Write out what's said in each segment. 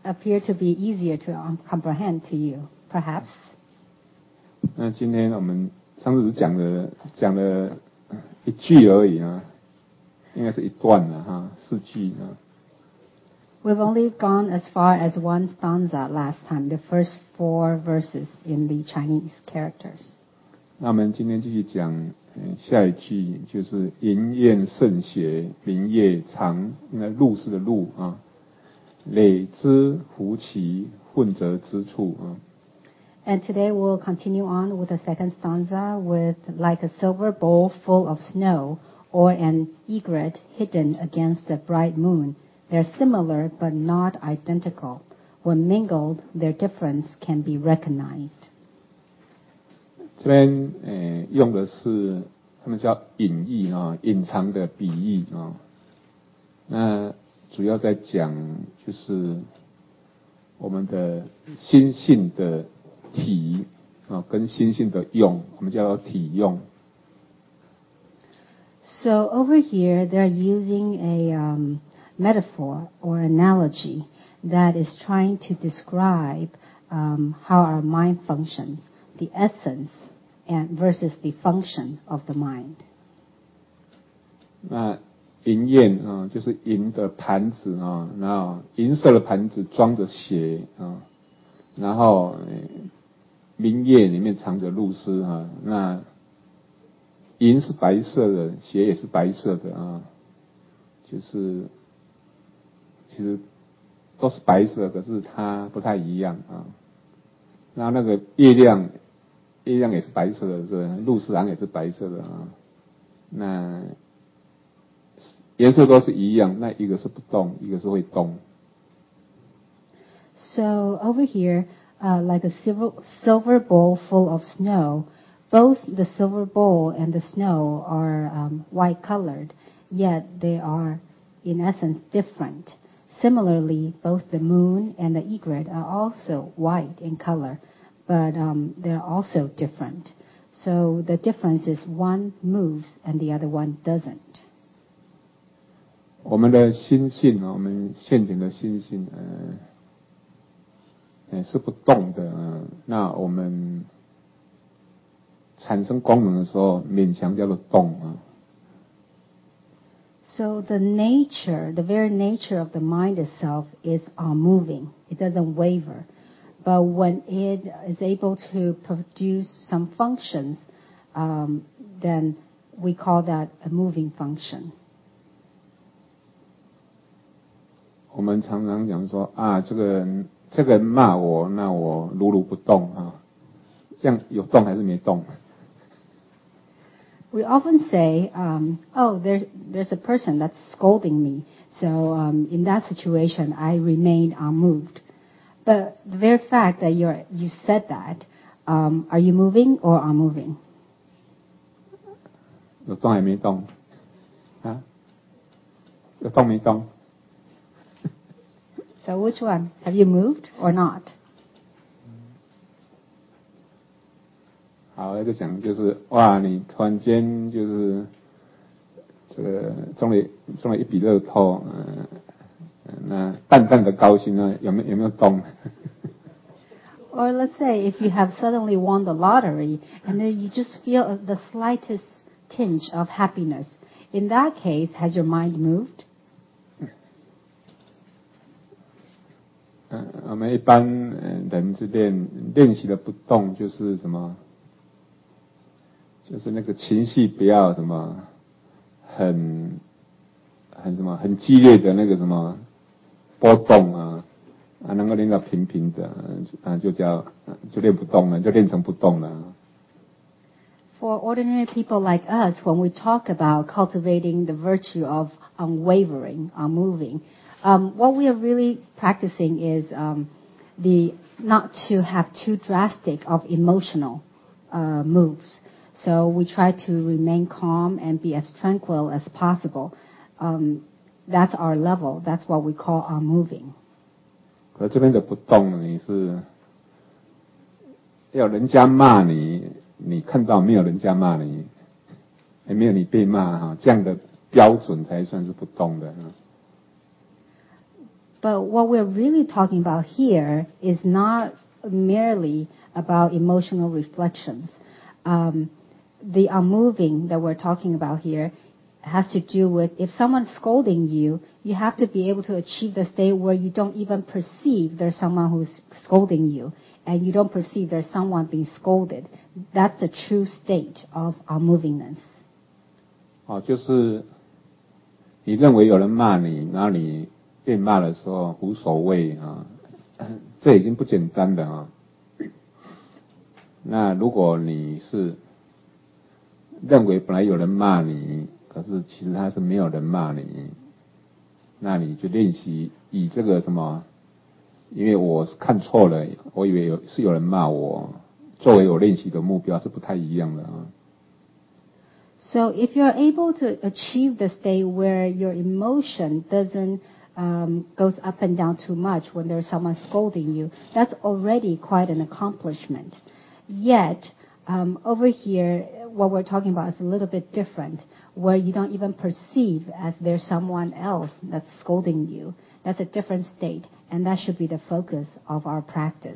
appear to be easier to comprehend to you, perhaps. 那今天我们上次只讲了一句而已啊，应该是一段了哈，4句啊。 We've only gone as far as one stanza last time, the first 4 verses in the Chinese characters. 那我们今天继续讲下一句，就是银焰渗血，明夜长，应该露是的露啊，累之浮起，混杂之处啊。 And today we'll continue on with the second stanza with like a silver bowl full of snow or an egret hidden against the bright moon. They're similar but not identical. When mingled, their difference can be recognized. 这边用的是他们叫隐喻啊，隐藏的比喻啊。那主要在讲就是我们的心性的体啊，跟心性的用，我们叫体用。 So over here, they're using a metaphor or analogy that is trying to describe how our mind functions, the essence and versus the function of the mind. 那银焰啊，就是银的盘子啊，然后银色的盘子装着血啊，然后明液里面藏着露丝啊，那银是白色的，血也是白色的啊，就是其实都是白色，可是它不太一样啊。然后那个月亮也是白色的，是露丝好像也是白色的啊。那颜色都是一样，那一个是不动，一个是会动。 So over here, like a silver bowl full of snow, both the silver bowl and the snow are white colored, yet they are in essence different. Similarly, both the moon and the egret are also white in color, but they're also different. So the difference is one moves and the other one doesn't. 我们的心性啊，我们现前的心性，是不动的，那我们产生功能的时候，勉强叫做动啊。 So the very nature of the mind itself is moving. It doesn't waver. But when it is able to produce some functions, then we call that a moving function. 我们常常讲说啊，这个人骂我，那我如不动啊，这样有动还是没动？ We often say, oh, there's a person that's scolding me. So in that situation, I remain unmoved. But the very fact that you said that, are you moving or unmoving? 有动还没动？啊？有动没动？ So which one? Have you moved or not? 好，就讲就是哇，你突然间就是这个中了一笔乐透，那淡淡的高兴呢，有没有动？ Or let's say if you have suddenly won the lottery and then you just feel the slightest tinge of happiness. In that case, has your mind moved? 我们一般人是练习的不动，就是什么？就是那个情绪不要什么很激烈的那个什么波动啊，能够练到平平的就练不动了，就练成不动了。 For ordinary people like us, when we talk about cultivating the virtue of unwavering, unmoving, what we are really practicing is the not to have too drastic of emotional moves. So we try to remain calm and be as tranquil as possible. That's our level. That's what we call unmoving. 可这边的不动，你是要人家骂你，你看到没有人家骂你，也没有你被骂哈，这样的标准才算是不动的。 But what we're really talking about here is not merely about emotional reflections. The unmoving that we're talking about here has to do with if someone's scolding you, you have to be able to achieve the state where you don't even perceive there's someone who's scolding you, and you don't perceive there's someone being scolded. That's the true state of unmovingness. 就是你认为有人骂你，然后你被骂的时候无所谓啊，这已经不简单了啊。那如果你是认为本来有人骂你，可是其实他是没有人骂你，那你就练习以这个什么，因为我看错了，我以为是有人骂我，作为我练习的目标是不太一样的啊。 So if you're able to achieve the state where your emotion doesn't goes up and down too much when there's someone scolding you, that's already quite an accomplishment. Yet, over here, what we're talking about is a little bit different, where you don't even perceive as there's someone else that's scolding you. That's a different state, and that should be the focus of our practice.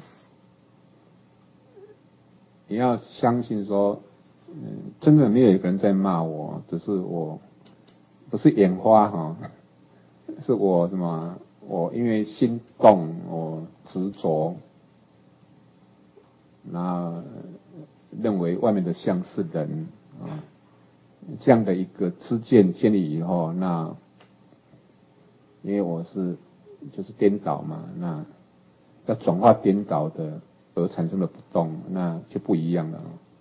你要相信说，真的没有一个人在骂我，只是我不是眼花哈，是我什么？我因为心动，我执着，然后认为外面的像是人啊，这样的一个知见建立以后，那因为我是就是颠倒嘛，那要转化颠倒的而产生的不动，那就不一样了。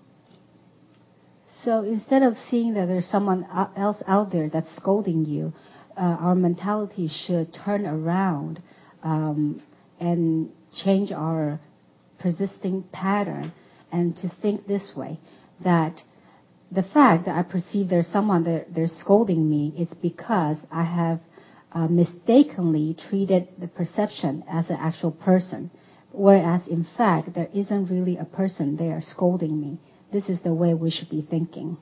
So instead of seeing that there's someone else out there that's scolding you, our mentality should turn around and change our persisting pattern, and to think this way, that the fact that I perceive there's someone that they're scolding me is because I have mistakenly treated the perception as an actual person, whereas in fact there isn't really a person there scolding me. This is the way we should be thinking.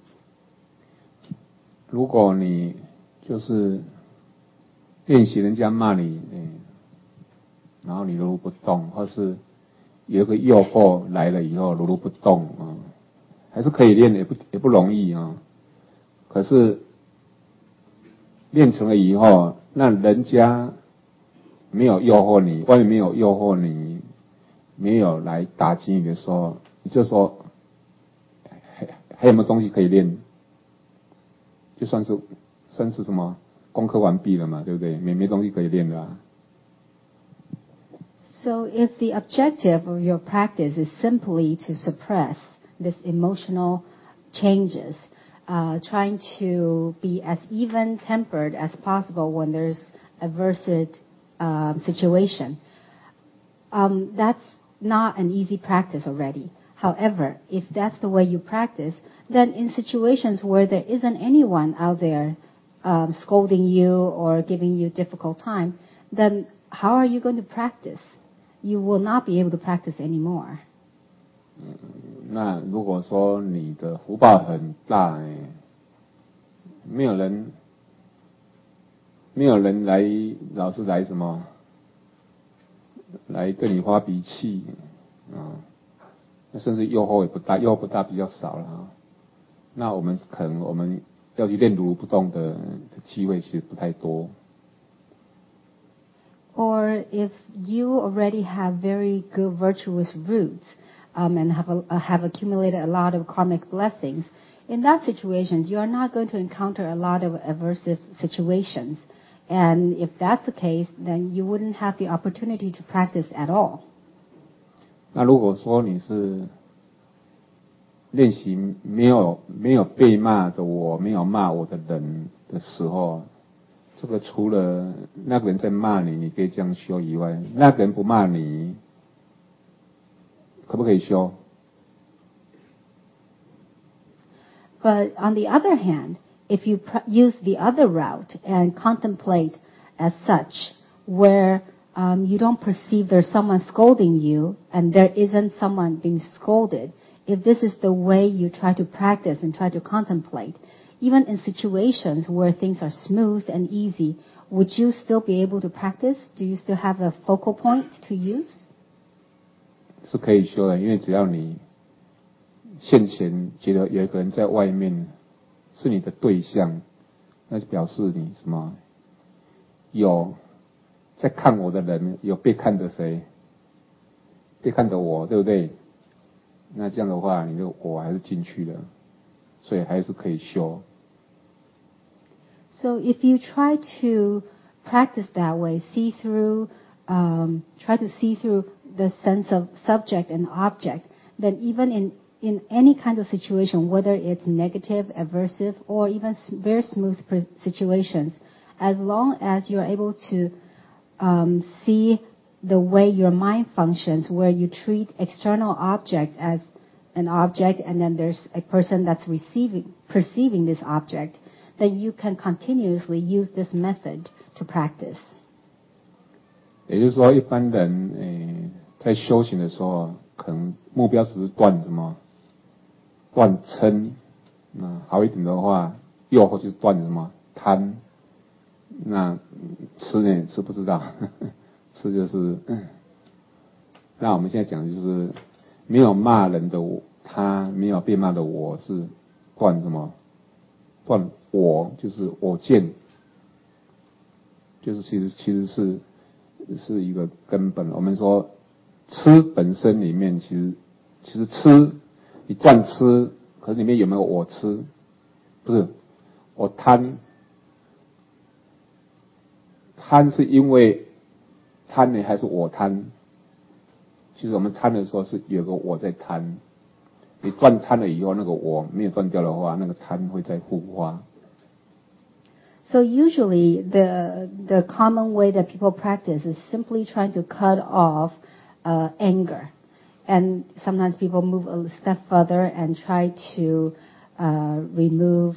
如果你就是练习人家骂你，然后你如如不动，或是有一个诱惑来了以后如如不动啊，还是可以练，也不容易啊。可是练成了以后，那人家没有诱惑你，外面没有诱惑你，没有来打击你的时候，你就说还有没有东西可以练？就算是什么功课完毕了嘛，对不对？没东西可以练的啊。 So if the objective of your practice is simply to suppress this emotional changes, trying to be as even-tempered as possible when there's adverse situation, that's not an easy practice already. However, if that's the way you practice, then in situations where there isn't anyone out there scolding you or giving you a difficult time, then how are you going to practice? You will not be able to practice anymore. 那如果说你的福报很大，没有人来，老是来什么，来对你发脾气啊，那甚至诱惑也不大，诱惑不大比较少了啊。那我们要去练如如不动的机会其实不太多。 Or if you already have very good virtuous roots and have accumulated a lot of karmic blessings, in that situation you are not going to encounter a lot of aversive situations. And if that's the case, then you wouldn't have the opportunity to practice at all. 那如果说你是练习没有被骂的我，没有骂我的人的时候，这个除了那个人在骂你，你可以这样修以外，那个人不骂你，可不可以修？ But on the other hand, if you use the other route and contemplate as such, where you don't perceive there's someone scolding you and there isn't someone being scolded, if this is the way you try to practice and try to contemplate, even in situations where things are smooth and easy, would you still be able to practice? Do you still have a focal point to use? 是可以修的，因为只要你现前觉得有一个人在外面是你的对象，那就表示你什么有在看我的人，有被看的谁，被看的我，对不对？那这样的话，你的我还是进去了，所以还是可以修。 So if you try to practice that way, try to see through the sense of subject and object, then even in any kind of situation, whether it's negative, aversive, or even very smooth situations, as long as you're able to see the way your mind functions, where you treat external object as an object, and then there's a person that's perceiving this object, then you can continuously use this method to practice. 也就是说，一般人在修行的时候，可能目标只是断什么，断嗔。那好一点的话，诱惑就是断什么贪。那吃呢？吃不知道，吃就是。那我们现在讲的就是没有骂人的我，他没有被骂的我是断什么？断我就是我见，就是其实是一个根本。我们说吃本身里面其实吃，你断吃，可是里面有没有我吃？不是，我贪是因为贪呢，还是我贪？其实我们贪的时候是有个我在贪。你断贪了以后，那个我没有断掉的话，那个贪会再复发。 So usually the common way that people practice is simply trying to cut off anger. And sometimes people move a step further and try to remove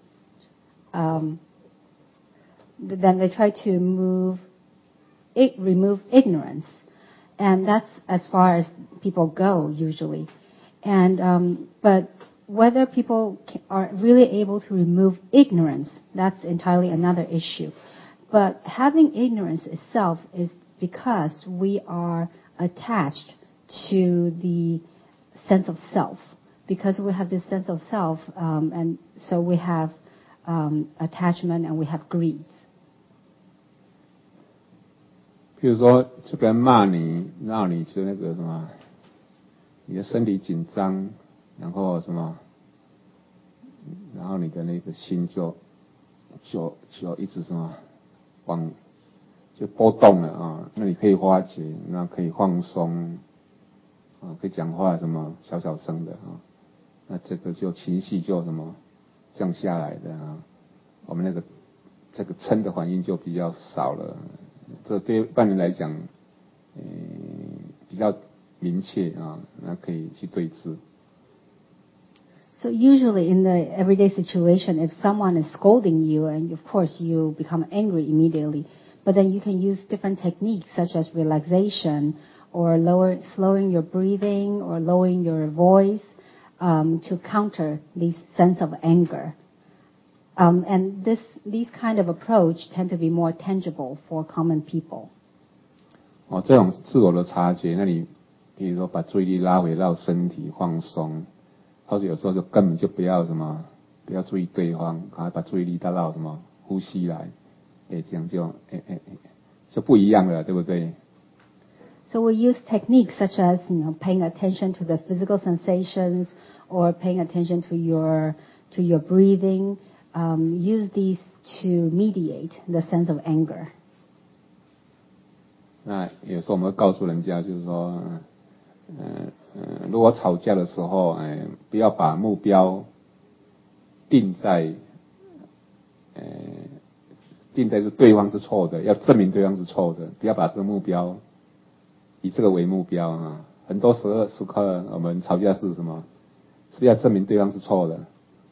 then they try to remove ignorance. And that's as far as people go usually. And but whether people are really able to remove ignorance, that's entirely another issue. But having ignorance itself is because we are attached to the sense of self. Because we have this sense of self, and so we have attachment and we have greed. 比如说，这个人骂你，让你就那个什么，你的身体紧张。然后什么？然后你的那个心就一直什么就波动了啊。那你可以化解，那可以放松啊，可以讲话什么小声的啊。那这个就情绪就什么降下来的啊。我们这个嗔的反应就比较少了。这对一般人来讲，比较明确啊，那可以去对治。 So usually in the everyday situation, if someone is scolding you, and of course you become angry immediately, but then you can use different techniques such as relaxation or slowing your breathing or lowering your voice to counter this sense of anger. And these kind of approach tend to be more tangible for common people. 这种自我的察觉，那你比如说把注意力拉回到身体放松。或者有时候就根本就不要注意对方，赶快把注意力带到什么呼吸来，这样就不一样了，对不对？ So we use techniques such as paying attention to the physical sensations or paying attention to your breathing. Use these to mediate the sense of anger. 那有时候我们会告诉人家，就是说。如果吵架的时候，不要把目标定在是对方是错的，要证明对方是错的，不要把这个目标以这个为目标啊。很多时刻我们吵架是什么？是要证明对方是错的。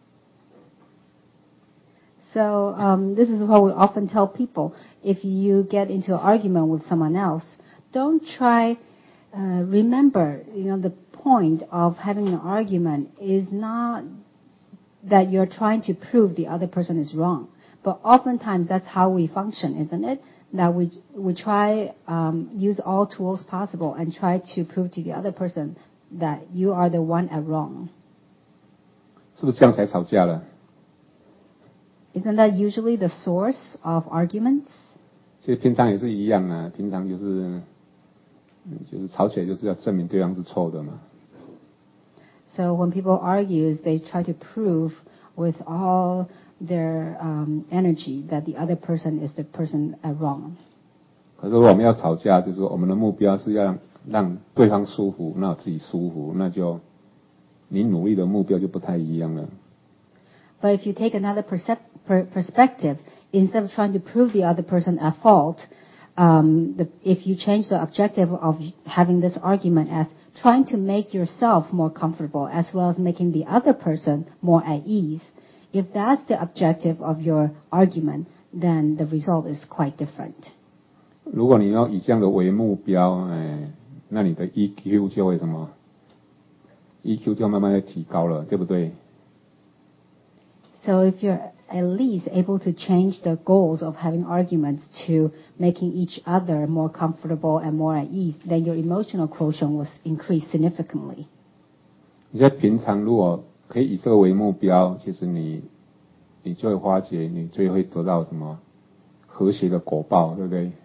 So this is what we often tell people: if you get into an argument with someone else, don't try. Remember, the point of having an argument is not that you're trying to prove the other person is wrong, But oftentimes that's how we function, isn't it? That we try use all tools possible and try to prove to the other person that you are the one at wrong. 是不是这样才吵架了？ Isn't that usually the source of arguments? 其实平常也是一样啊，平常就是吵起来就是要证明对方是错的嘛。 So when people argue, they try to prove with all their energy that the other person is the person at wrong. 可是如果我们要吵架，就是说我们的目标是要让对方舒服，那自己舒服，那就你努力的目标就不太一样了。 But if you take another perspective, instead of trying to prove the other person at fault, if you change the objective of having this argument as trying to make yourself more comfortable as well as making the other person more at ease, if that's the objective of your argument, then the result is quite different. 如果你要以这样的为目标，那你的 EQ 就会什么 ？EQ 就慢慢的提高了，对不对？ So if you're at least able to change the goals of having arguments to making each other more comfortable and more at ease, then your emotional quotient will increase significantly. 你在平常如果可以以这个为目标，其实你就会发觉，你最会得到什么和谐的果报，对不对？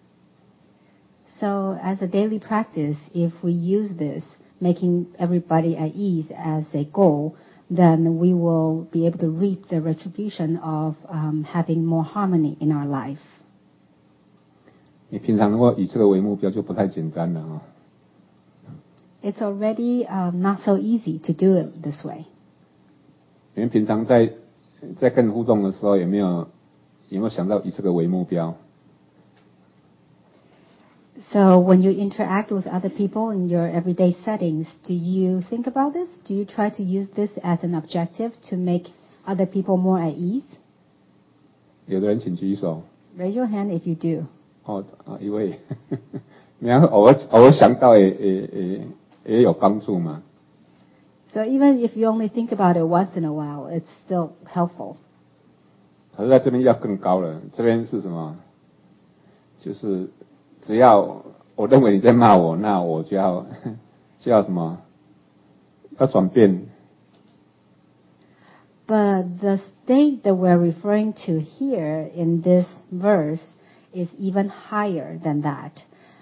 So as a daily practice, if we use this, making everybody at ease as a goal, then we will be able to reap the retribution of having more harmony in our life. 你平常如果以这个为目标，就不太简单了啊。 It's already not so easy to do it this way. 你们平常在跟人互动的时候，有没有想到以这个为目标？ So when you interact with other people in your everyday settings, do you think about this? Do you try to use this as an objective to make other people more at ease? 有的人请举手。 Raise your hand if you do. 一位，然后偶尔想到也有帮助嘛。 So even if you only think about it once in a while, it's still helpful. 可是在这边要更高了，这边是什么？就是只要我认为你在骂我，那我就要什么？要转变。 But the state that we're referring to here in this verse is even higher than that.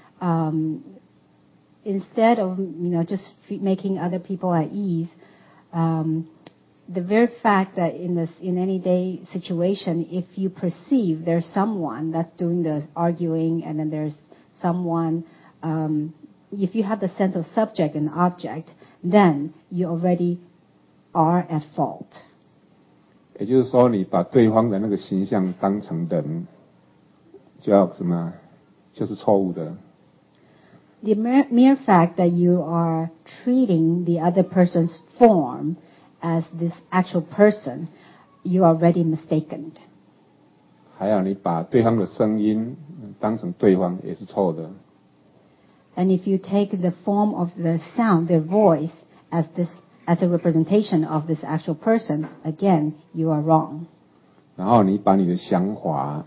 Instead of just making other people at ease, the very fact that in any day situation, if you perceive there's someone that's doing the arguing, and then there's someone, if you have the sense of subject and object, then you already are at fault. 也就是说，你把对方的那个形象当成人，就要什么？就是错误的。 The mere fact that you are treating the other person's form as this actual person, you are already mistaken. 还有，你把对方的声音当成对方也是错的。 And if you take the form of the sound, their voice, as a representation of this actual person, again, you are wrong. 然后你把你的想法，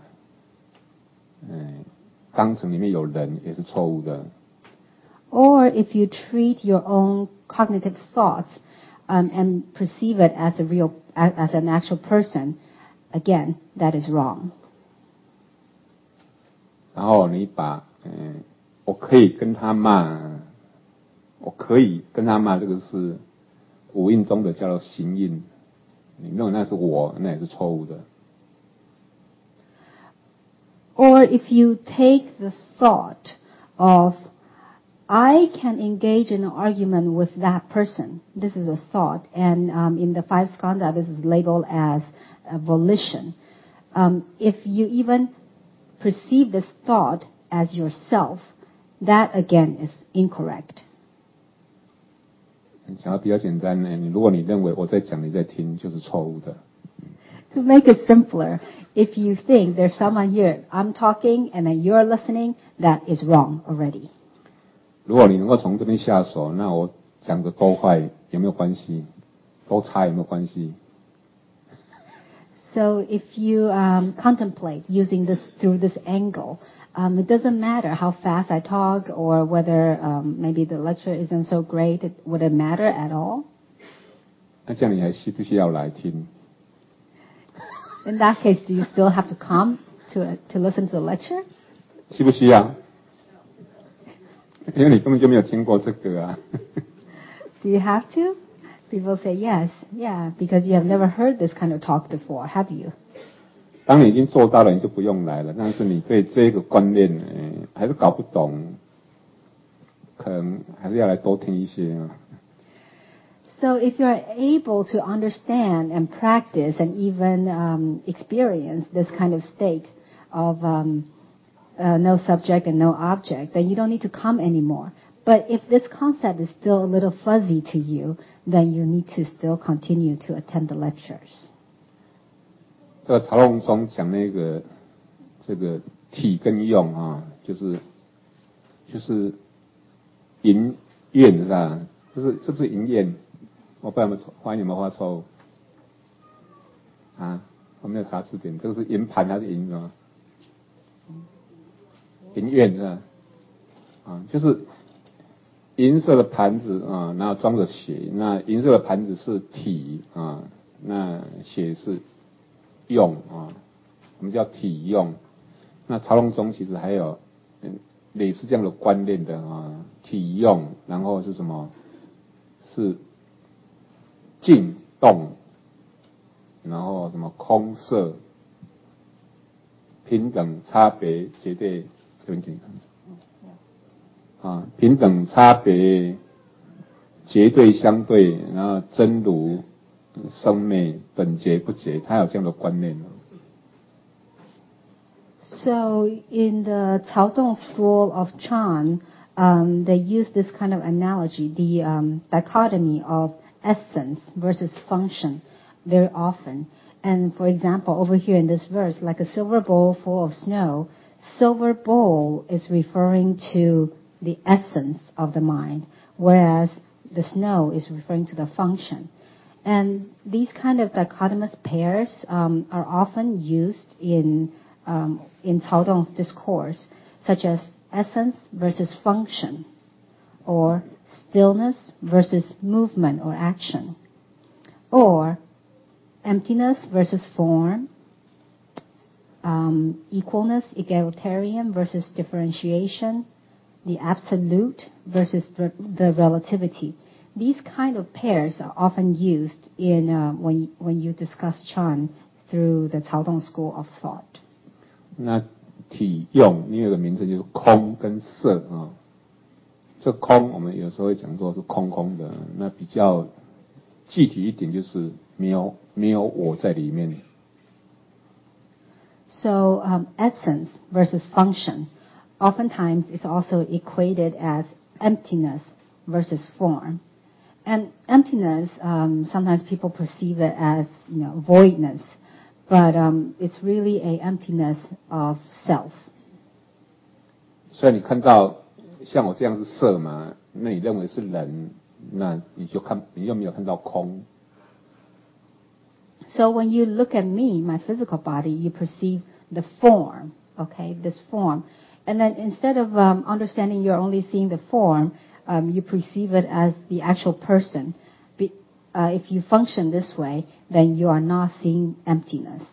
当成里面有人也是错误的。 Or if you treat your own cognitive thoughts and perceive it as an actual person, again, that is wrong. 然后你把，我可以跟他骂，这个是五印中的叫做行印，你认为那是我，那也是错误的。 Or if you take the thought of, I can engage in an argument with that person. This is a thought. And in the five skandha, this is labeled as a volition. If you even perceive this thought as yourself, that again is incorrect. 想要比较简单，如果你认为我在讲，你在听，就是错误的。 To make it simpler, if you think there's someone here, I'm talking and then you're listening, that is wrong already. 如果你能够从这边下手，那我讲的多坏有没有关系？多差有没有关系？ So if you contemplate using this through this angle, it doesn't matter how fast I talk or whether maybe the lecture isn't so great. Would it matter at all? 那这样你还需不需要来听？ In that case, do you still have to come to listen to the lecture? 需不需要？因为你根本就没有听过这个啊。 Do you have to? People say yes, yeah, because you have never heard this kind of talk before, have you? 当你已经做到了，你就不用来了。但是你对这个观念，还是搞不懂，可能还是要来多听一些啊。 So if you're able to understand and practice and even experience this kind of state of no subject and no object, then you don't need to come anymore. But if this concept is still a little fuzzy to you, then you need to still continue to attend the lectures. 这个曹洞宗讲那个这个体跟用啊，就是淫愿是吧？是不是淫愿？我不知道发音有没有发错误啊？我没有查字典，这个是银盘还是银什么？银愿是吧？啊，就是银色的盘子啊，然后装着血。那银色的盘子是体啊，那血是用啊，我们叫体用。那曹洞宗其实还有类似这样的观念的啊，体用，然后是什么？是静动，然后什么空色、平等、差别、绝对，啊，平等、差别、绝对、相对，然后真如、生灭、本觉不觉，他有这样的观念。 So in the Caodong school of Chan, they use this kind of analogy, the dichotomy of essence versus function, very often. And for example, over here in this verse, like a silver bowl full of snow, silver bowl is referring to the essence of the mind, whereas the snow is referring to the function. And these kind of dichotomous pairs are often used in Caodong's discourse, such as essence versus function, or stillness versus movement or action, or emptiness versus form, equalness, egalitarian versus differentiation, the absolute versus the relativity. These kind of pairs are often used in when you discuss Chan through the Caodong school of thought. 那体用另外一个名称就是空跟色啊。这空我们有时候会讲说是空空的，那比较具体一点就是没有我在里面。 So essence versus function, oftentimes it's also equated as emptiness versus form. And emptiness, sometimes people perceive it as voidness, but it's really a emptiness of self. 所以你看到像我这样是色嘛，那你认为是人，那你就没有看到空。 So when you look at me, my physical body, you perceive the form, okay, this form. And then instead of understanding you're only seeing the form, you perceive it as the actual person. If you function this way, then you are not seeing emptiness.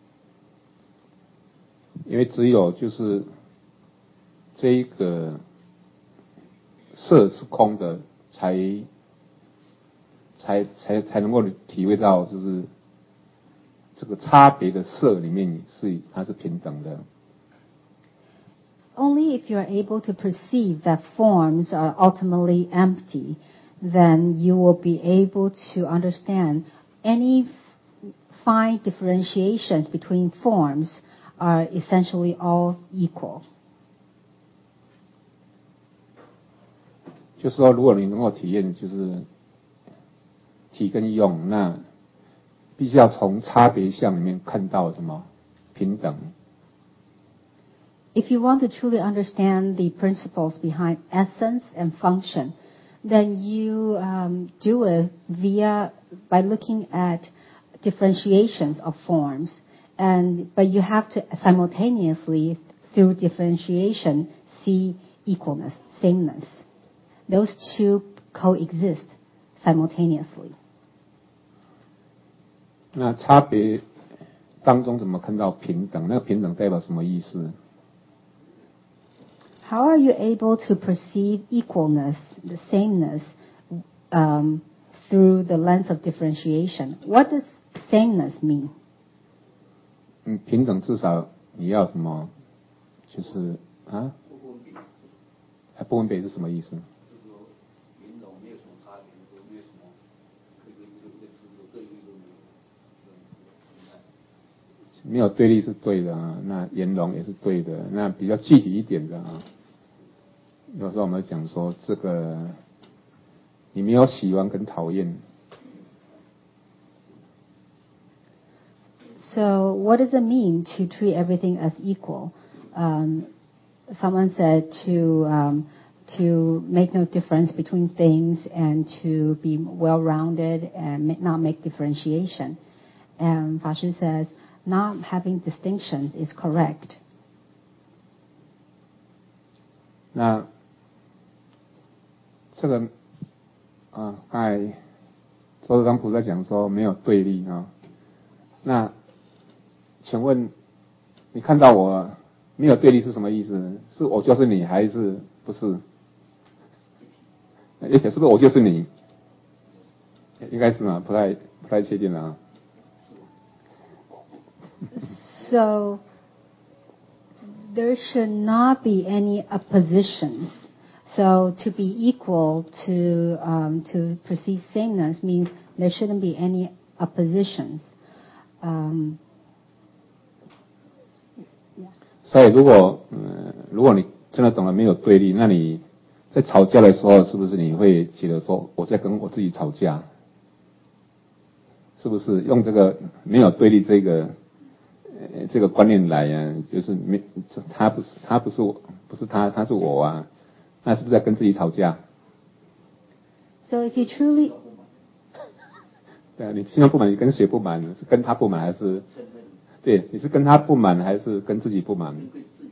因为只有就是这一个色是空的，才能够体会到，就是这个差别的色里面它是平等的。 Only if you're able to perceive that forms are ultimately empty, then you will be able to understand any fine differentiations between forms are essentially all equal. 就是说，如果你能够体验就是体跟用，那必须要从差别相里面看到什么平等。 If you want to truly understand the principles behind essence and function, then you do it by looking at differentiations of forms, but you have to simultaneously, through differentiation, see equalness, sameness. Those two coexist simultaneously. 那差别当中怎么看到平等？那个平等代表什么意思？ How are you able to perceive equalness, the sameness, through the lens of differentiation? What does sameness mean? 平等至少你要什么？就是不分别是什么意思？没有对立是对的啊，那圆融也是对的。那比较具体一点的啊，有时候我们讲说这个，你没有喜欢跟讨厌。 So what does it mean to treat everything as equal? Someone said to make no difference between things and to be well-rounded and not make differentiation. And Fa Shi says not having distinctions is correct. 那这个刚才周德刚菩萨讲说没有对立啊，那请问你看到我没有对立是什么意思？是我就是你还是不是？是不是我就是你？应该是吗？不太确定了啊。 So there should not be any oppositions. So to be equal to perceive sameness means there shouldn't be any oppositions. 所以如果你真的懂得没有对立，那你在吵架的时候，是不是你会觉得说我在跟我自己吵架？是不是用这个没有对立这个观念来啊？就是他不是我，不是他是我啊？那是不是在跟自己吵架？ So if you truly 对啊，你心中不满，你跟谁不满？是跟他不满还是？对，你是跟他不满还是跟自己不满？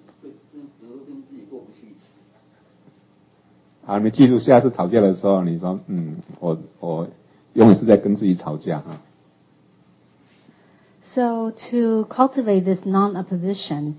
好，你们记住，下次吵架的时候，你说，我永远是在跟自己吵架啊。 So to cultivate this non-opposition,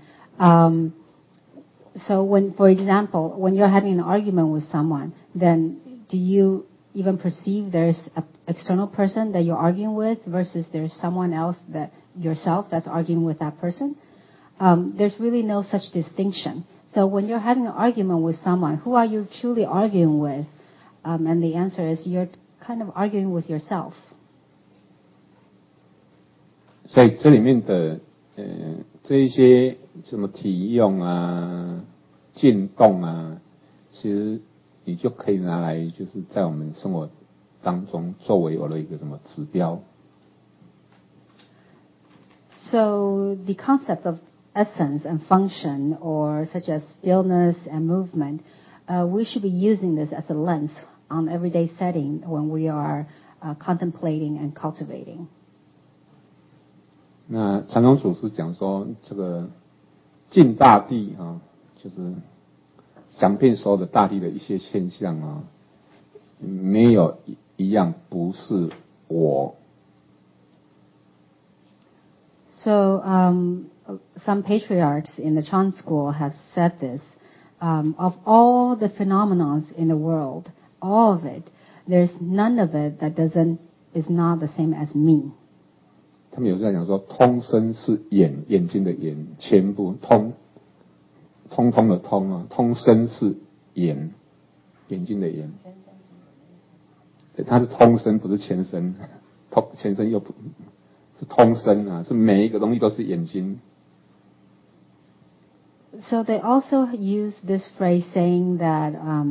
so when, for example, when you're having an argument with someone, then do you even perceive there's an external person that you're arguing with versus there's someone else that yourself that's arguing with that person? There's really no such distinction. So when you're having an argument with someone, who are you truly arguing with? And the answer is you're kind of arguing with yourself. 所以这里面的这一些什么体用啊、进动啊，其实你就可以拿来就是在我们生活当中作为我的一个什么指标。 So the concept of essence and function, or such as stillness and movement, we should be using this as a lens on everyday setting when we are contemplating and cultivating. 那禅宗祖师讲说，这个尽大地啊，就是讲遍所有的大地的一些现象啊，没有一样不是我。 So some patriarchs in the Chan school have said this. Of all the phenomena in the world, all of it, there's none of it that is not the same as me. 他们有在讲说，通身是眼睛的眼，全部通的通啊，通身是眼睛的眼。对，它是通身，不是全身，全身又不是通身啊，是每一个东西都是眼睛。 So they also use this phrase saying that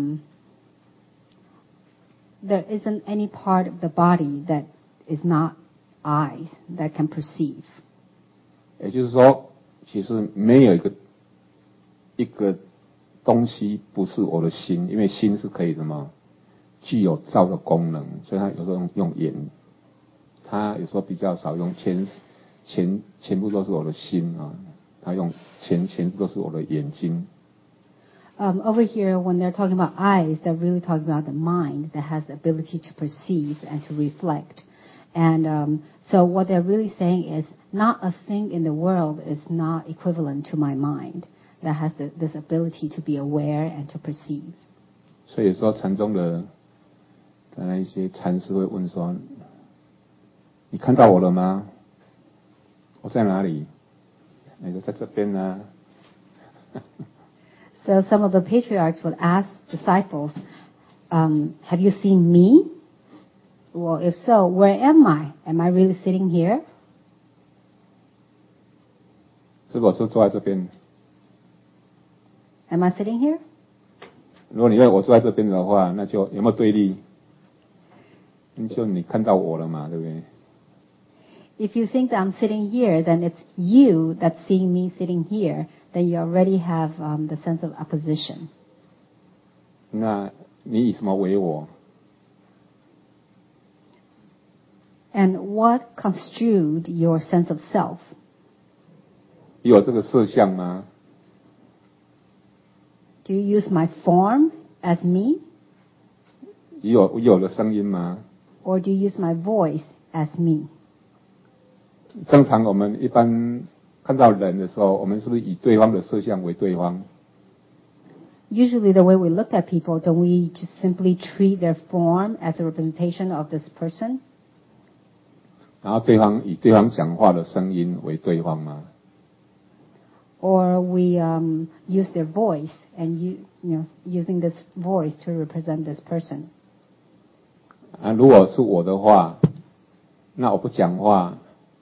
there isn't any part of the body that is not eyes that can perceive. 也就是说，其实没有一个东西不是我的心，因为心是可以什么具有照的功能，所以它有时候用眼。 他有时候比较少用全部都是我的心啊，他用全部都是我的眼睛。 Over here, when they're talking about eyes, they're really talking about the mind that has the ability to perceive and to reflect. And so what they're really saying is not a thing in the world is not equivalent to my mind that has this ability to be aware and to perceive. 所以有时候禅宗的那一些禅师会问说：“你看到我了吗？我在哪里？”你说在这边呢。 So some of the patriarchs would ask disciples, have you seen me? Well, if so, where am I? Am I really sitting here? 是否是坐在这边 Am I sitting here? 如果你认为我坐在这边的话，那就有没有对立？就你看到我了嘛，对不对？ If you think that I'm sitting here, then it's you that's seeing me sitting here. Then you already have the sense of opposition. 那你以什么为我？ And what construed your sense of self? 有这个色相吗？ Do you use my form as me? 有的声音吗？ Or do you use my voice as me? 正常我们一般看到人的时候，我们是不是以对方的色相为对方？ Usually the way we look at people, don't we just simply treat their form as a representation of this person? 然后以对方讲话的声音为对方吗？ Or we use their voice and using this voice to represent this person. 如果是我的话，那我不讲话，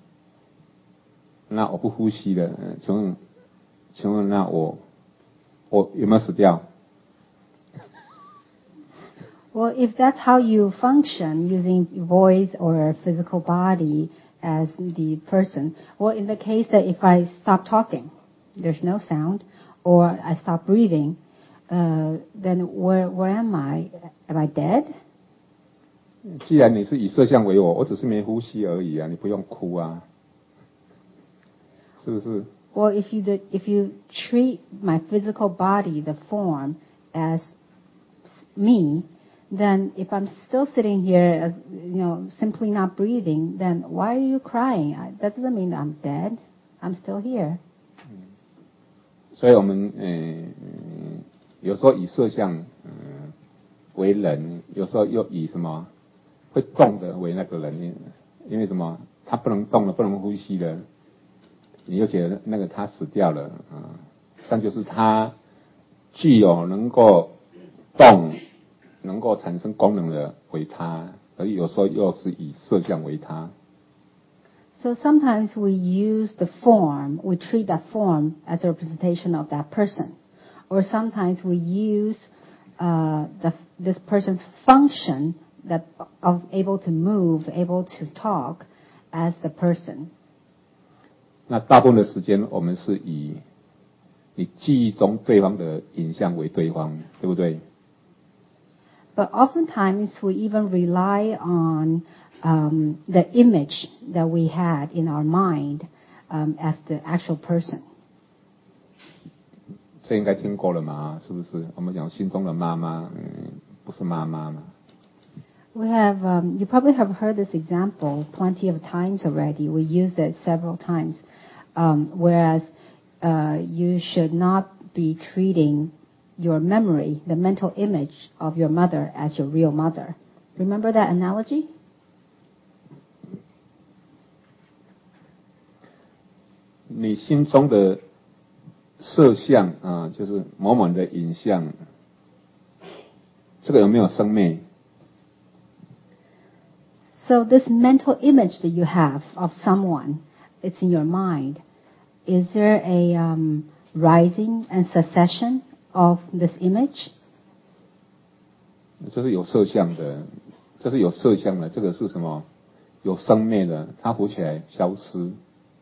那我不呼吸的，请问那我有没有死掉？ Well, if that's how you function, using voice or physical body as the person, well, in the case that if I stop talking, there's no sound, or I stop breathing, then where am I? Am I dead? 既然你是以色相为我只是没呼吸而已啊，你不用哭啊，是不是？ Well, if you treat my physical body, the form, as me, then if I'm still sitting here as simply not breathing, then why are you crying? That doesn't mean I'm dead. I'm still here. 所以我们有时候以色相为人，有时候又以什么会动的为那个人，因为什么他不能动了，不能呼吸了，你就觉得那个他死掉了啊，这样就是他具有能够动、能够产生功能的为他，而有时候又是以色相为他。 So sometimes we use the form, we treat that form as a representation of that person. Or sometimes we use this person's function that of able to move, able to talk as the person. 那大部分的时间我们是以你记忆中对方的影像为对方，对不对？ But oftentimes we even rely on the image that we had in our mind as the actual person. 这应该听过了嘛？是不是？我们讲心中的妈妈，不是妈妈嘛？ We have, you probably have heard this example plenty of times already. We used it several times. Whereas you should not be treating your memory, the mental image of your mother as your real mother. Remember that analogy? 你心中的色相啊，就是某某的影像，这个有没有生灭？ So this mental image that you have of someone, it's in your mind. Is there a rising and succession of this image? 这是有色相的，这是有色相的，这个是什么？有生灭的，它浮起来消失。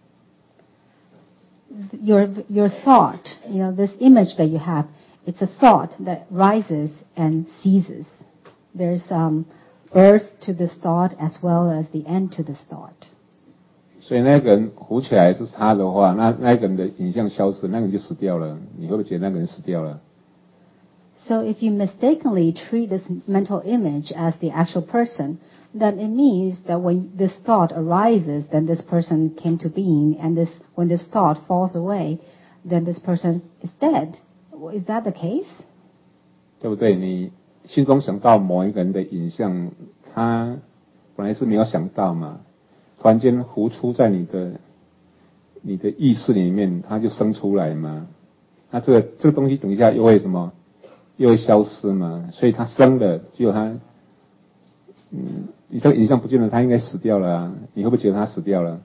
Your thought, this image that you have, it's a thought that rises and ceases. There's birth to this thought as well as the end to this thought. 所以那个人浮起来是他的话，那个人的影像消失，那个人就死掉了。你会不会觉得那个人死掉了？ So if you mistakenly treat this mental image as the actual person, then it means that when this thought arises, then this person came to being, and when this thought falls away, then this person is dead. Is that the case? 对不对？你心中想到某一个人的影像，他本来是没有想到嘛，突然间浮出在你的意识里面，它就生出来嘛。那这个东西等一下又会什么？又会消失嘛？所以它生了，只有它，你这个影像不见了，它应该死掉了啊！你会不会觉得它死掉了？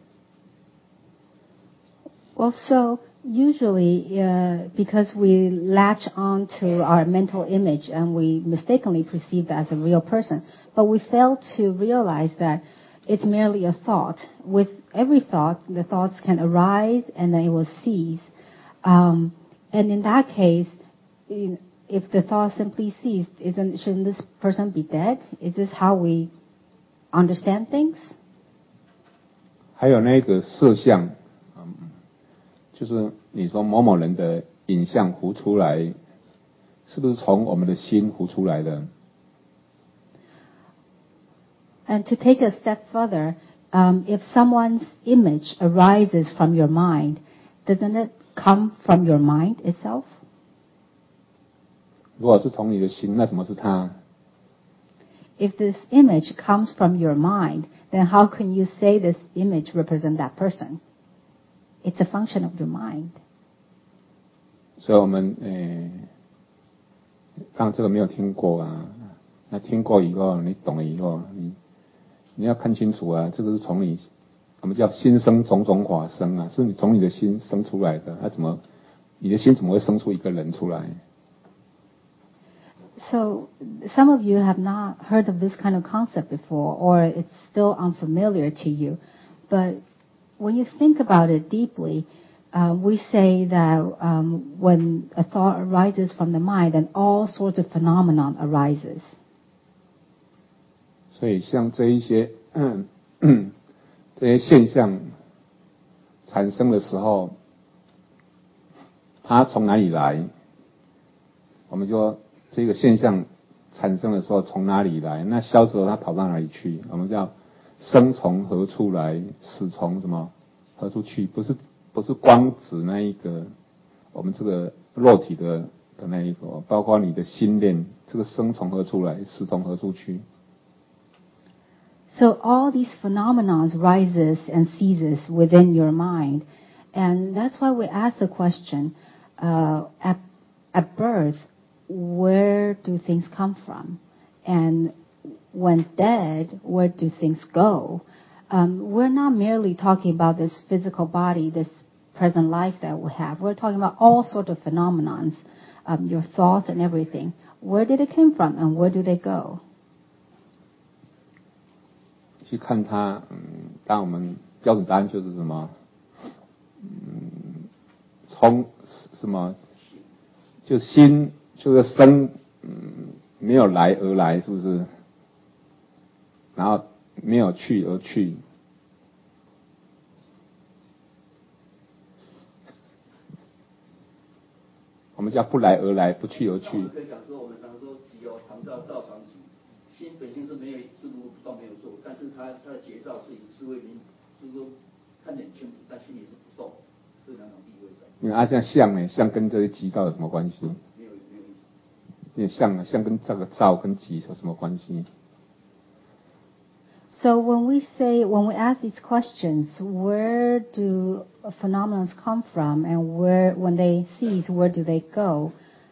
Well, so usually, because we latch on to our mental image and we mistakenly perceive that as a real person, but we fail to realize that it's merely a thought. With every thought, the thoughts can arise and then it will cease. And in that case, if the thought simply ceased, shouldn't this person be dead? Is this how we understand things? 还有那个色相，就是你说某某人的影像浮出来，是不是从我们的心浮出来的？ And to take a step further, if someone's image arises from your mind, doesn't it come from your mind itself? 如果是从你的心，那怎么是他？ If this image comes from your mind, then how can you say this image represents that person? It's a function of your mind. 所以我们刚这个没有听过啊，那听过以后，你懂了以后，你要看清楚啊，这个是从你我们叫心生种种法生啊，是你从你的心生出来的，你的心怎么会生出一个人出来？ So some of you have not heard of this kind of concept before, or it's still unfamiliar to you. But when you think about it deeply, we say that when a thought arises from the mind, then all sorts of phenomenon arises. 所以像这一些这些现象产生的时候，它从哪里来？我们说这个现象产生的时候从哪里来？那消失了它跑到哪里去？我们叫生从何处来，死从什么何处去？不是光指那一个我们这个肉体的那一个，包括你的心念，这个生从何处来，死从何处去？ So all these phenomena rises and ceases within your mind. And that's why we ask the question, at birth, where do things come from? And when dead, where do things go? We're not merely talking about this physical body, this present life that we have. We're talking about all sorts of phenomena, your thoughts and everything. Where did it come from and where do they go? 去看它，当我们标准答案就是什么？从什么？就心就是生，没有来而来，是不是？然后没有去而去。我们叫不来而来，不去而去。 可以讲说，我们常说集常照照常集，心本身是没有制度不动没有做，但是它的节照是为民，就是说看得很清楚，但心里是不动，是两种地位的。 你看像相呢，相跟这些急躁有什么关系？ 没有。 因为相跟这个躁跟急有什么关系？ So when we ask these questions, where do phenomena come from, and when they cease, where do they go?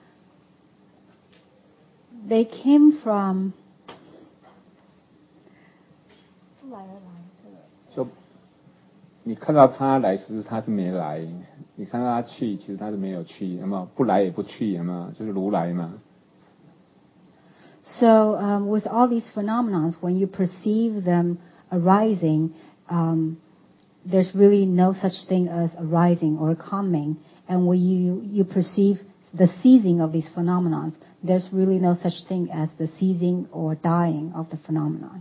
They came from. 就你看到他来时，他是没来；你看到他去，其实他是没有去，有没有？不来也不去，有没有？就是如来嘛。 So with all these phenomena, when you perceive them arising, there's really no such thing as arising or coming. And when you perceive the ceasing of these phenomena. There's really no such thing as the ceasing or dying of the phenomenon.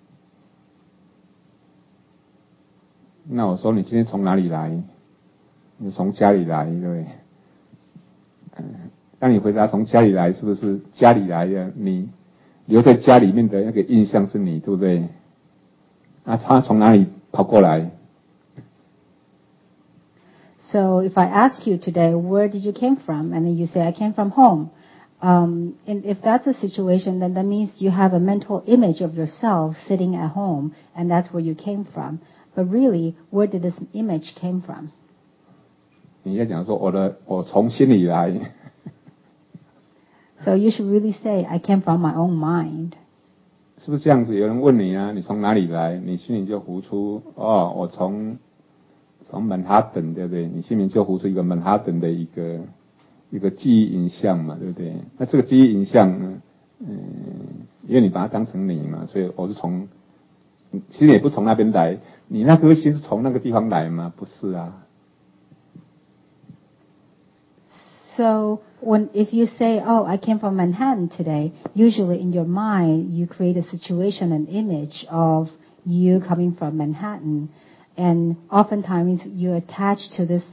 那我说你今天从哪里来？你从家里来，对不对？当你回答从家里来，是不是家里来的？你留在家里面的那个印象是你，对不对？那他从哪里跑过来？ So if I ask you today, where did you came from? And then you say, I came from home. And if that's a situation, then that means you have a mental image of yourself sitting at home, and that's where you came from. But really, where did this image came from? 你要讲说我从心里来。 So you should really say, I came from my own mind. 是不是这样子？有人问你啊，你从哪里来？你心里就浮出我从曼哈顿，对不对？你心里就浮出一个曼哈顿的一个记忆影像嘛，对不对？那这个记忆影像呢，因为你把它当成你嘛，所以我是从，其实也不从那边来，你那颗心是从那个地方来吗？不是啊。 So if you say, oh, I came from Manhattan today, usually in your mind you create a situation, an image of you coming from Manhattan, and oftentimes you attach to this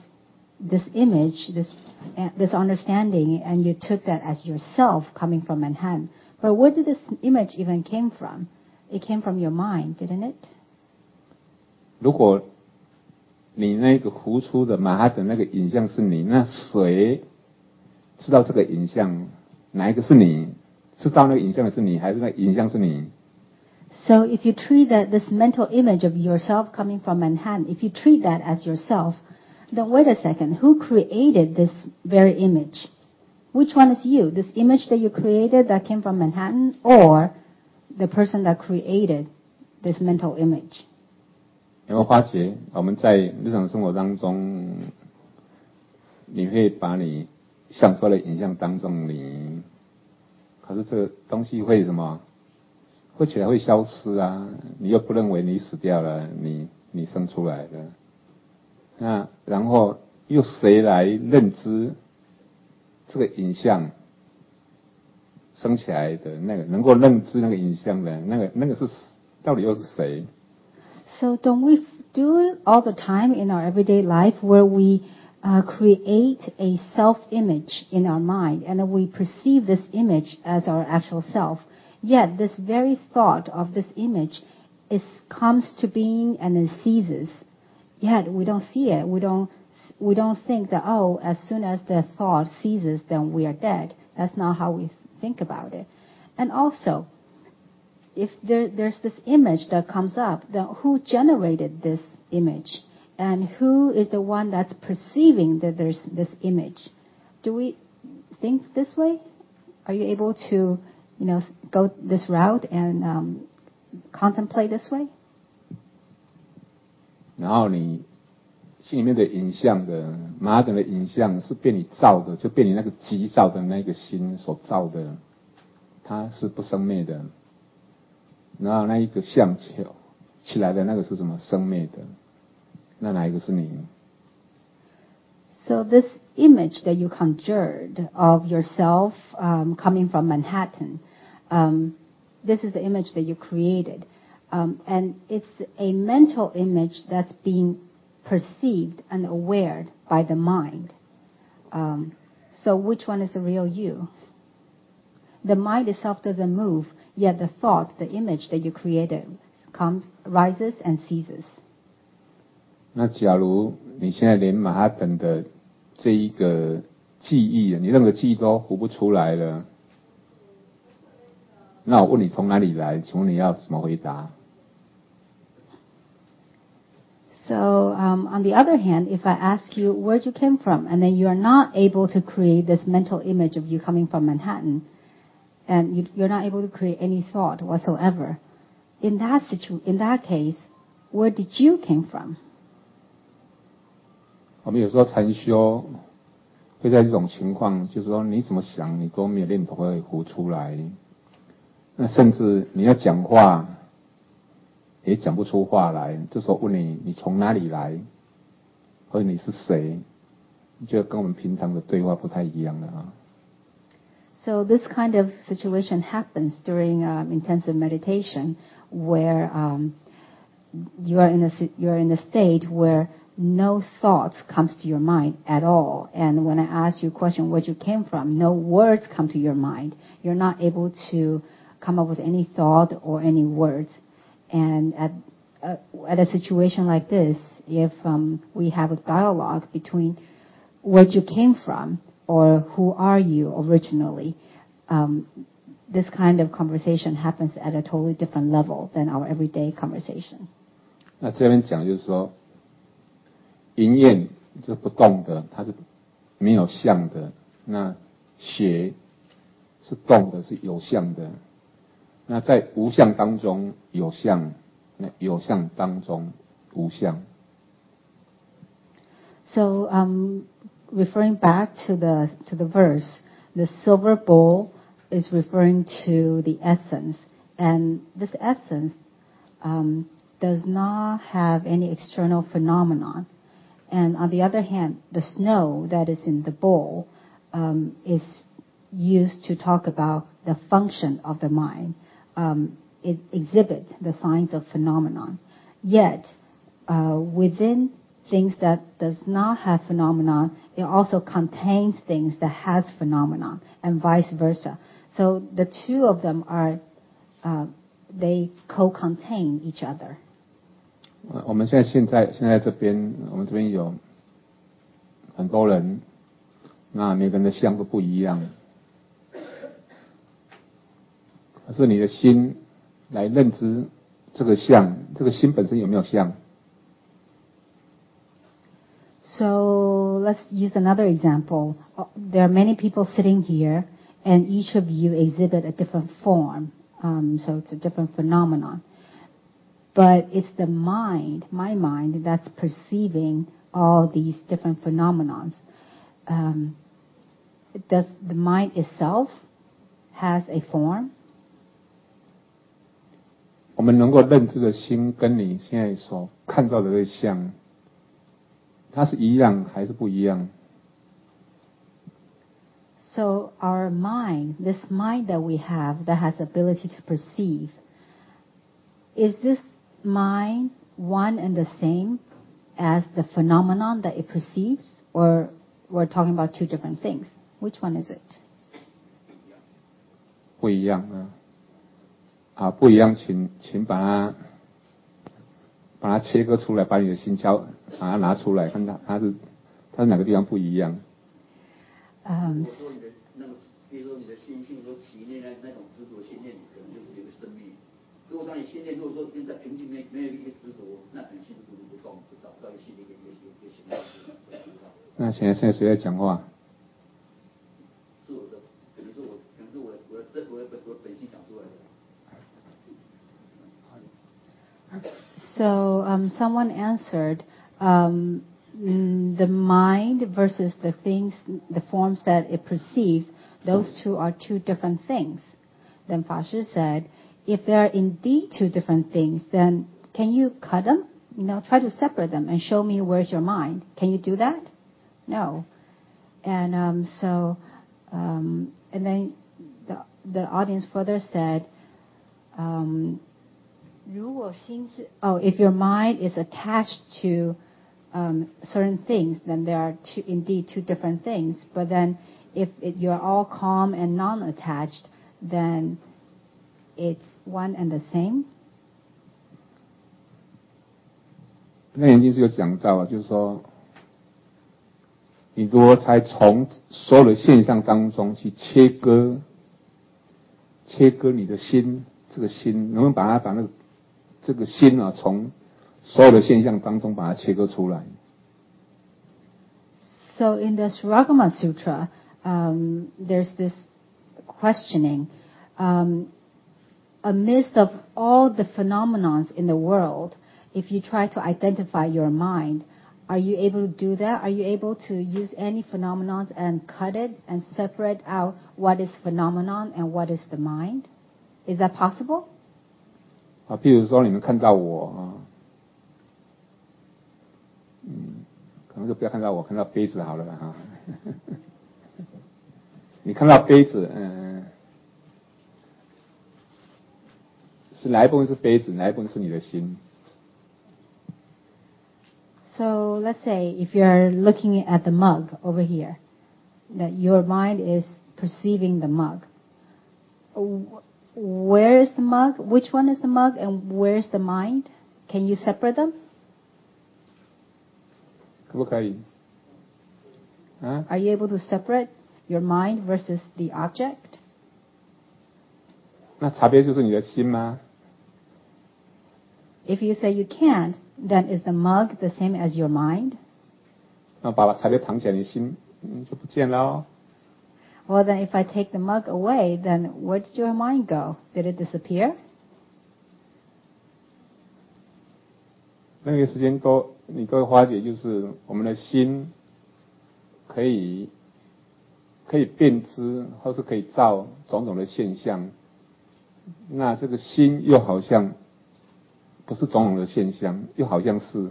image, this understanding, and you took that as yourself coming from Manhattan. But where did this image even came from? It came from your mind, didn't it? 如果你那个浮出的曼哈顿那个影像是你，那谁知道这个影像哪一个是你？知道那个影像的是你，还是那个影像是你？ So if you treat this mental image of yourself coming from Manhattan, if you treat that as yourself, then wait a second, who created this very image? Which one is you? This image that you created that came from Manhattan, or the person that created this mental image? 有没有发觉我们在日常生活当中，你会把你想出来的影像当中你，可是这个东西会什么？会起来会消失啊！你又不认为你死掉了，你生出来的，那然后又谁来认知这个影像生起来的那个能够认知那个影像的那个是到底又是谁？ So don't we do it all the time in our everyday life where we create a self-image in our mind, and then we perceive this image as our actual self. Yet this very thought of this image comes to being and then ceases. Yet we don't see it. We don't think that, oh, as soon as the thought ceases, then we are dead. That's not how we think about it. And also, if there's this image that comes up, then who generated this image? And who is the one that's perceiving that there's this image? Do we think this way? Are you able to, go this route and contemplate this way? 然后你心里面的影像的曼哈顿的影像是被你造的，就被你那个急躁的那个心所造的，它是不生灭的。然后那一个像起来的那个是什么？生灭的。那哪一个是你？ So this image that you conjured of yourself coming from Manhattan, this is the image that you created. And it's a mental image that's being perceived and aware by the mind. So which one is the real you? The mind itself doesn't move, yet the thought, the image that you created rises and ceases. 那假如你现在连曼哈顿的这一个记忆，你任何记忆都糊不出来了，那我问你从哪里来？请问你要怎么回答？ So on the other hand, if I ask you where you came from, and then you are not able to create this mental image of you coming from Manhattan, and you're not able to create any thought whatsoever, in that case, where did you came from? 我们有时候禅修会在这种情况，就是说你怎么想，你都没有念头会浮出来。那甚至你要讲话，也讲不出话来。这时候问你，你从哪里来，或者你是谁？ 就跟我们平常的对话不太一样了啊。 So this kind of situation happens during intensive meditation, where you are in a state where no thoughts comes to your mind at all. And when I ask you a question, where you came from, no words come to your mind. You're not able to come up with any thought or any words. And at a situation like this, if we have a dialogue between where you came from or who are you originally, this kind of conversation happens at a totally different level than our everyday conversation. 那这边讲就是说，淫焰就是不动的，它是没有相的；那邪是动的，是有相的。那在无相当中有相，那有相当中无相。 So, referring back to the verse, the silver bowl is referring to the essence, and this essence does not have any external phenomenon. And on the other hand, the snow that is in the bowl is used to talk about the function of the mind. It exhibits the signs of phenomenon. Yet, within things that does not have phenomenon, it also contains things that has phenomenon, and vice versa. So the two of them are, they co-contain each other. 我们现在这边，我们这边有很多人，那每个人的相都不一样。可是你的心来认知这个相，这个心本身有没有相？ So let's use another example. There are many people sitting here, and each of you exhibit a different form. So it's a different phenomenon. But it's the mind, my mind, that's perceiving all these different phenomenons. Does the mind itself has a form? 我们能够认知的心，跟你现在所看到的这个相，它是一样还是不一样？ So our mind, this mind that we have that has ability to perceive, is this mind one and the same as the phenomenon that it perceives, or we're talking about two different things? Which one is it? 不一样啊！不一样，请把它切割出来，把你的心把它拿出来，看它是哪个地方不一样。 如果说你的那个，比如说你的心性说起念那种执着心念，可能就是有个生命。如果当你心念如果说在平静没有一个执着，那可能心不动，就找不到一个心的一个形态。 那现在谁在讲话？ 是我的，可能是我本性讲出来的。 So someone answered, the mind versus the things, the forms that it perceives, those two are two different things. Then Fa Shi said, if they are indeed two different things, then can you cut them? Try to separate them and show me where's your mind. Can you do that? No. And and then the audience further said, if your mind is attached to certain things, then there are indeed two different things. But then if you're all calm and non-attached, then it's one and the same. 那眼睛是有讲到，就是说，你如何才从所有的现象当中去切割你的心，这个心能不能把这个心啊，从所有的现象当中把它切割出来？ So in the Suragama Sutra, there's this questioning. Amidst of all the phenomena in the world, if you try to identify your mind, are you able to do that? Are you able to use any phenomenon and cut it and separate out what is phenomenon and what is the mind? Is that possible? 譬如说你们看到我啊，可我们就不要看到我，看到杯子好了哈。你看到杯子，是哪一部分是杯子，哪一部分是你的心？ So let's say if you're looking at the mug over here, that your mind is perceiving the mug. Where is the mug? Which one is the mug and where's the mind? Can you separate them? 可不可以？ Are you able to separate your mind versus the object? 那茶杯就是你的心吗？ If you say you can't, then is the mug the same as your mind? 那把茶杯藏起来，你心就不见了哦。 Well, then if I take the mug away, then where did your mind go? Did it disappear? 那个时间你都会发觉，就是我们的心可以辨知，或是可以造种种的现象。那这个心又好像不是种种的现象，又好像是。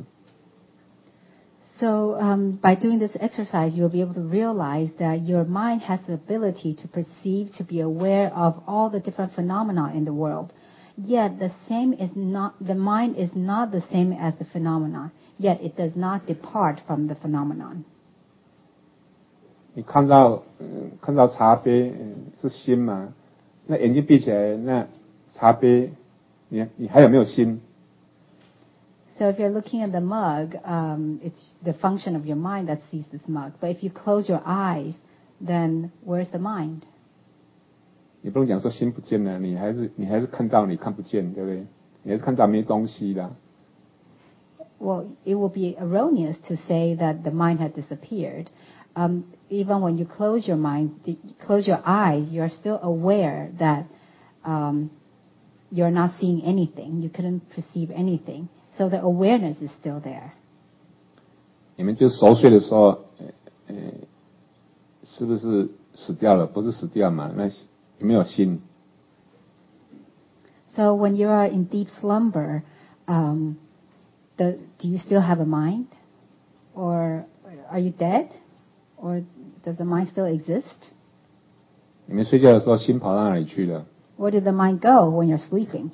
So by doing this exercise, you'll be able to realize that your mind has the ability to perceive, to be aware of all the different phenomena in the world. Yet the mind is not the same as the phenomena. Yet it does not depart from the phenomenon. 你看到茶杯是心嘛？那眼睛闭起来，那茶杯你还有没有心？ So if you're looking at the mug, it's the function of your mind that sees this mug. But if you close your eyes, then where's the mind? 你不能讲说心不见了，你还是看到你看不见，对不对？你还是看到没东西的。 Well, it will be erroneous to say that the mind had disappeared. Even when you close your eyes, you're still aware that you're not seeing anything. You couldn't perceive anything. So the awareness is still there. 你们就熟睡的时候，是不是死掉了？不是死掉嘛？那有没有心？ So when you are in deep slumber, do you still have a mind? Or are you dead? Or does the mind still exist? 你们睡觉的时候，心跑到哪里去了？ Where did the mind go when you're sleeping?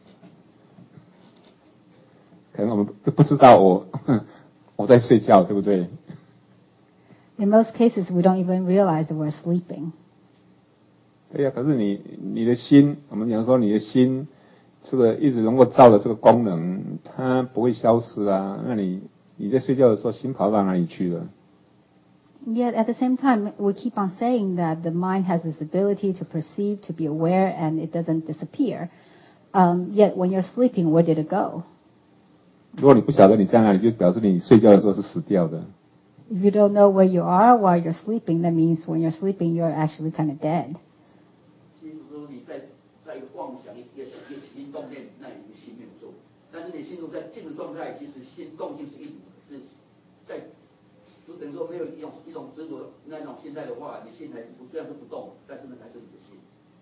可能我们不知道我在睡觉，对不对？ In most cases, we don't even realize that we're sleeping. 对呀，可是你的心，我们讲说你的心，这个一直能够造的这个功能，它不会消失啊。那你在睡觉的时候，心跑到哪里去了？ Yet at the same time, we keep on saying that the mind has this ability to perceive, to be aware, and it doesn't disappear. Yet when you're sleeping, where did it go? 如果你不晓得你在哪里，就表示你睡觉的时候是死掉的。 If you don't know where you are while you're sleeping, that means when you're sleeping, you're actually kind of dead. 其实说你在一个妄想一个起心动念，那你的心没有做，但是你心中在静的状态，其实心动静是一组，是在就等于说没有一种执着那种心态的话，你心还是虽然是不动，但是那还是你的心。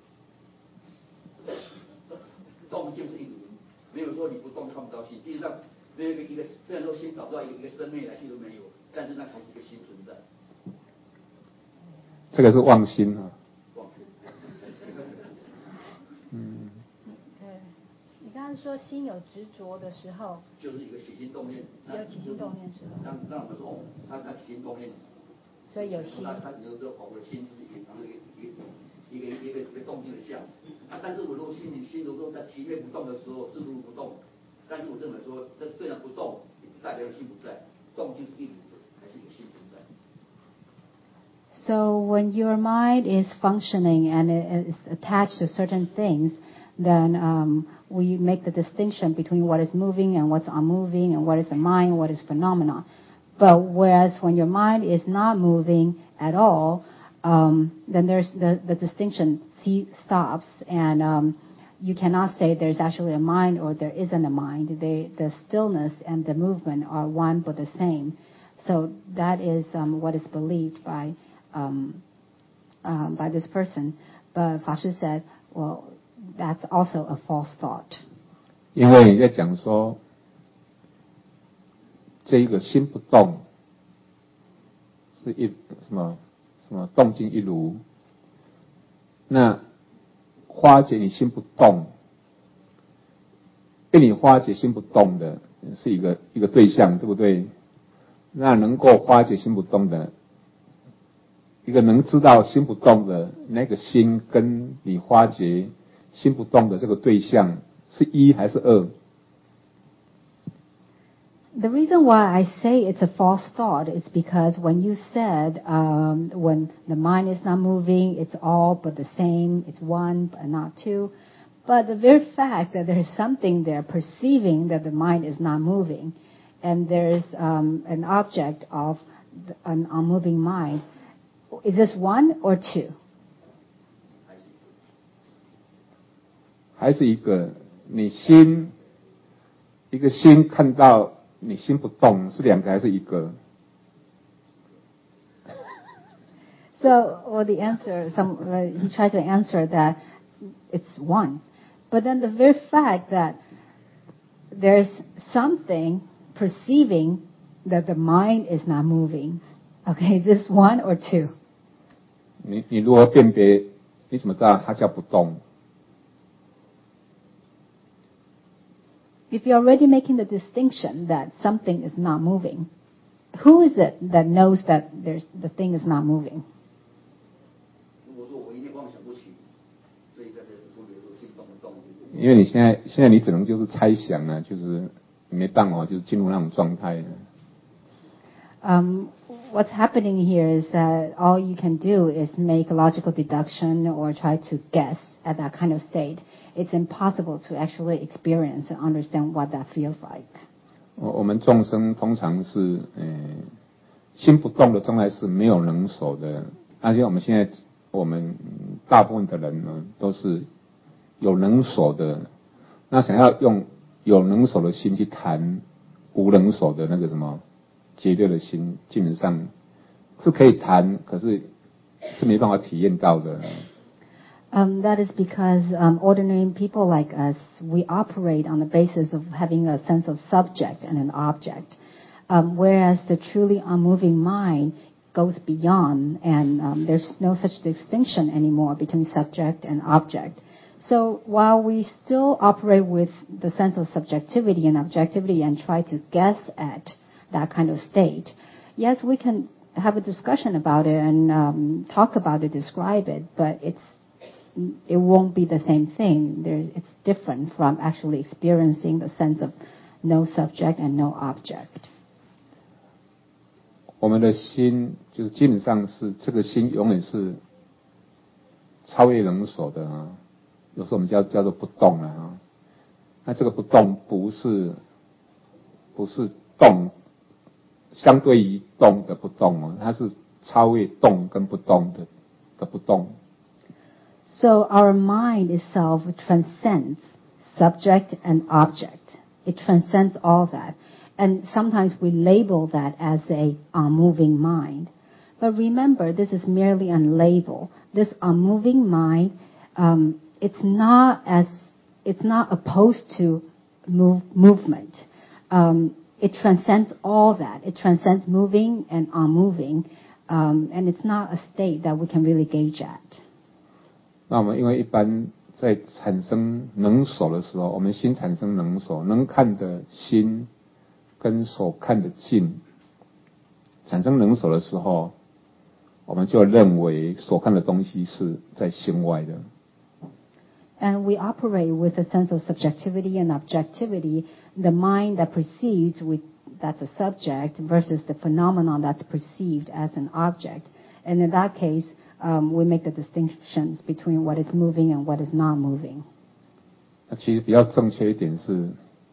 动静是一组，没有说你不动看不到心，事实上没有一个虽然说心找不到一个生命来去都没有，但是那还是一个心存在。 这个是妄心啊。 妄心。 你刚刚说心有执着的时候， 就是一个起心动念， 有起心动念时候， 让我们说他起心动念， 所以有心。 他比如说我的心就是一个动静的相啊。但是我如果心如果在体内不动的时候，自如不动，但是我认为说，这虽然不动，也不代表心不在，动静是一组的，还是有心存在。 So when your mind is functioning and it is attached to certain things, then we make the distinction between what is moving and what's unmoving, and what is the mind, what is phenomena. But whereas when your mind is not moving at all, then there's the distinction stops, and you cannot say there's actually a mind or there isn't a mind. The stillness and the movement are one but the same. So that is what is believed by this person. But Fashi said, well, that's also a false thought. 因为你在讲说，这一个心不动， 是什么动静一如。那化解你心不动，被你化解心不动的是一个对象，对不对？那能够化解心不动的，一个能知道心不动的那个心，跟你化解心不动的这个对象是一还是二 ？The reason why I say it's a false thought is because when you said when the mind is not moving, it's all but the same, it's one but not two. But the very fact that there's something there perceiving that the mind is not moving, and there's an object of an unmoving mind, is this one or two? 还是一个你心，一个心看到你心不动，是两个还是一个？ So, well, the answer, he tried to answer that it's one. But then the very fact that there's something perceiving that the mind is not moving, okay, is this one or two? 你如何辨别？你怎么知道它叫不动？ If you're already making the distinction that something is not moving, who is it that knows that the thing is not moving? 如果说我一定妄想不起，这一个是分别说心动不动。 因为你现在你只能就是猜想啊，就是没办法，就是进入那种状态。 What's happening here is that all you can do is make a logical deduction or try to guess at that kind of state. It's impossible to actually experience and understand what that feels like. 我们众生通常是心不动的状态是没有能手的，而且我们大部分的人呢都是有能手的，那想要用有能手的心去谈无能手的那个什么结略的心，基本上是可以谈，可是是没办法体验到的。 That is because ordinary people like us, we operate on the basis of having a sense of subject and an object, whereas the truly unmoving mind goes beyond, and there's no such distinction anymore between subject and object. So while we still operate with the sense of subjectivity and objectivity and try to guess at that kind of state, yes, we can have a discussion about it and talk about it, describe it, but it won't be the same thing. It's different from actually experiencing the sense of no subject and no object. 我们的心就是基本上是这个心永远是超越能所的啊，有时候我们叫做不动了啊。那这个不动不是动，相对于动的不动哦，它是超越动跟不动的不动。 So our mind itself transcends subject and object. It transcends all that. And sometimes we label that as a unmoving mind. But remember, this is merely a label. This unmoving mind, it's not opposed to movement. It transcends all that. It transcends moving and unmoving, and it's not a state that we can really gauge at. 那我们因为一般在产生能所的时候，我们心产生能所，能看的心跟所看的境产生能所的时候，我们就认为所看的东西是在心外的。 And we operate with a sense of subjectivity and objectivity. The mind that perceives that's a subject versus the phenomenon that's perceived as an object. And in that case, we make the distinctions between what is moving and what is not moving. 那其实比较正确一点是，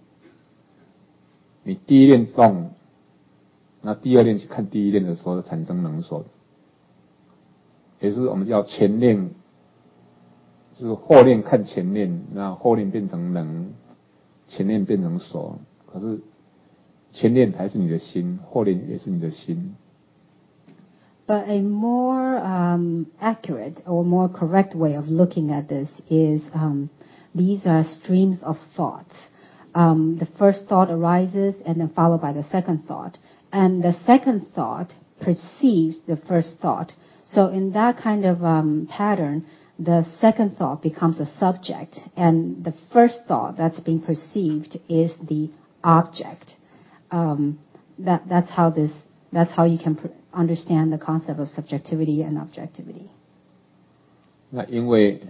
你第一念动，那第二念去看第一念的时候产生能所，也是我们叫前念，就是后念看前念，那后念变成能，前念变成所。可是前念还是你的心，后念也是你的心。 But a more accurate or more correct way of looking at this is these are streams of thoughts. The first thought arises and then followed by the second thought. And the second thought perceives the first thought. So in that kind of pattern, the second thought becomes a subject, and the first thought that's being perceived is the object. That's how you can understand the concept of subjectivity and objectivity. 那因为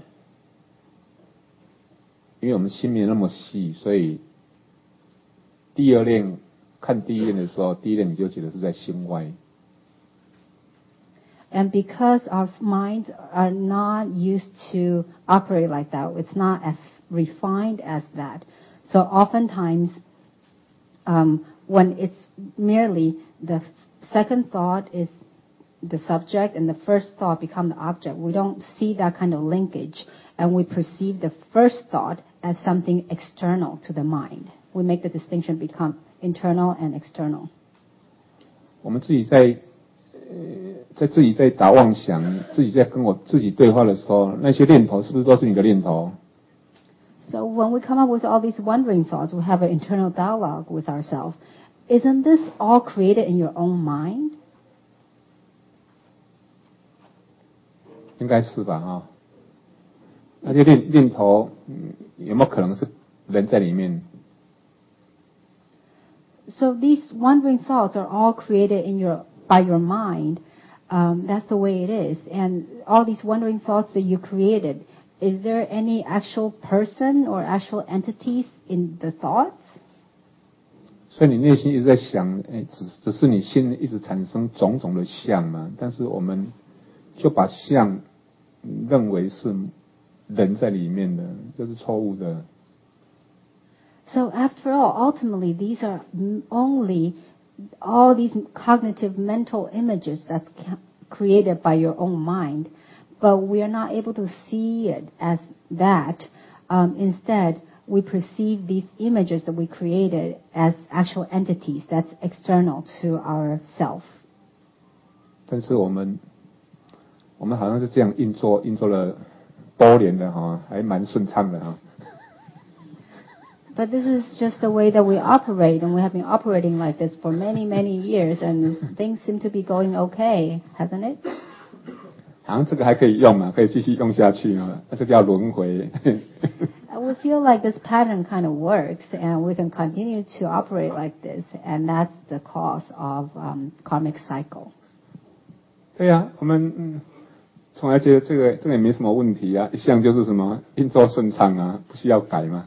我们心没那么细，所以第二念看第一念的时候，第一念你就觉得是在心外。 And because our minds are not used to operate like that, it's not as refined as that. So oftentimes, when it's merely the second thought is the subject and the first thought become the object, we don't see that kind of linkage, and we perceive the first thought as something external to the mind. We make the distinction become internal and external. 我们自己在自己在打妄想，自己在跟我自己对话的时候，那些念头是不是都是你的念头？ So when we come up with all these wondering thoughts, we have an internal dialogue with ourselves. Isn't this all created in your own mind? 应该是吧，哈。那些念头，有没有可能是人在里面？ So these wandering thoughts are all created by your mind. That's the way it is. And all these wandering thoughts that you created, is there any actual person or actual entities in the thoughts? 所以你内心一直在想，只是你心一直产生种种的相嘛，但是我们就把相认为是人在里面的，这是错误的。 So after all, ultimately, these are only all these cognitive mental images that's created by your own mind, but we are not able to see it as that. Instead, we perceive these images that we created as actual entities that's external to ourself. 但是我们好像是这样运作了多年的哈，还蛮顺畅的哈。 But this is just the way that we operate, and we have been operating like this for many, many years, and things seem to be going okay, hasn't it? 好像这个还可以用嘛，可以继续用下去啊，这叫轮回。 We feel like this pattern kind of works, and we can continue to operate like this, and that's the cause of karmic cycle. 对呀，我们从来觉得这个也没什么问题啊，一向就是什么运作顺畅啊，不需要改嘛。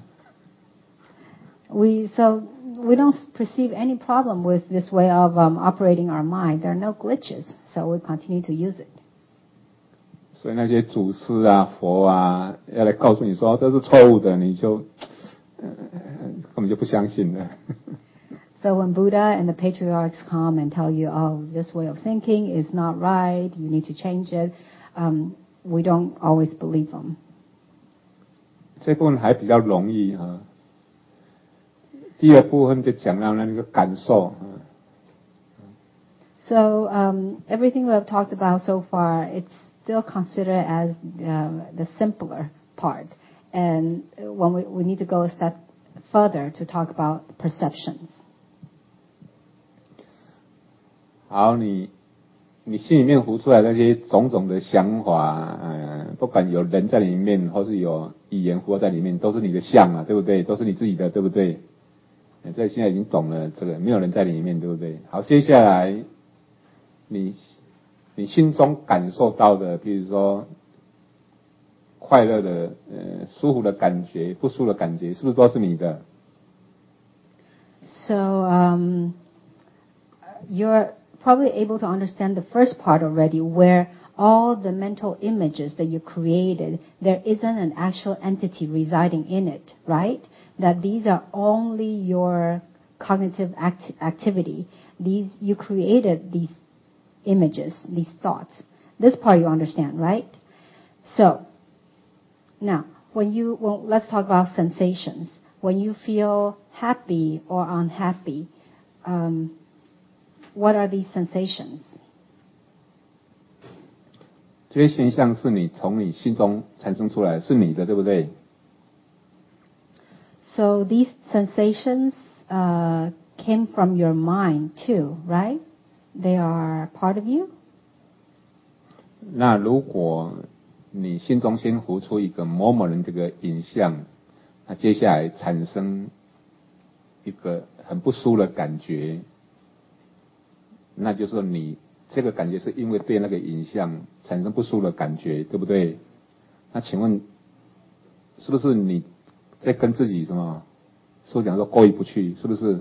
So we don't perceive any problem with this way of operating our mind. There are no glitches, so we continue to use it. 所以那些祖师啊、佛啊，要来告诉你说这是错误的，你就根本就不相信了。 So when Buddha and the patriarchs come and tell you, oh, this way of thinking is not right, you need to change it, we don't always believe them. 这部分还比较容易哈。第二部分就讲到那个感受。 So everything we have talked about so far, it's still considered as the simpler part, and when we need to go a step further to talk about perceptions. 好，你心里面浮出来那些种种的想法，不管有人在里面，或是有语言活在里面，都是你的相嘛，对不对？都是你自己的，对不对？这现在已经懂了，这个没有人在里面，对不对？好，接下来你心中感受到的，比如说快乐的、舒服的感觉、不舒服的感觉，是不是都是你的？ So you're probably able to understand the first part already, where all the mental images that you created, there isn't an actual entity residing in it, right? That these are only your cognitive activity. You created these images, these thoughts. This part you understand, right? So, now, let's talk about sensations. When you feel happy or unhappy, what are these sensations? 这些现象是你从你心中产生出来，是你的，对不对？ So these sensations came from your mind too, right? they are part of you. 那如果你心中先浮出一个某某人这个影像，那接下来产生一个很不舒的感觉，那就是说你这个感觉是因为对那个影像产生不舒的感觉，对不对？那请问是不是你在跟自己什么？是不是讲说过意不去？是不是？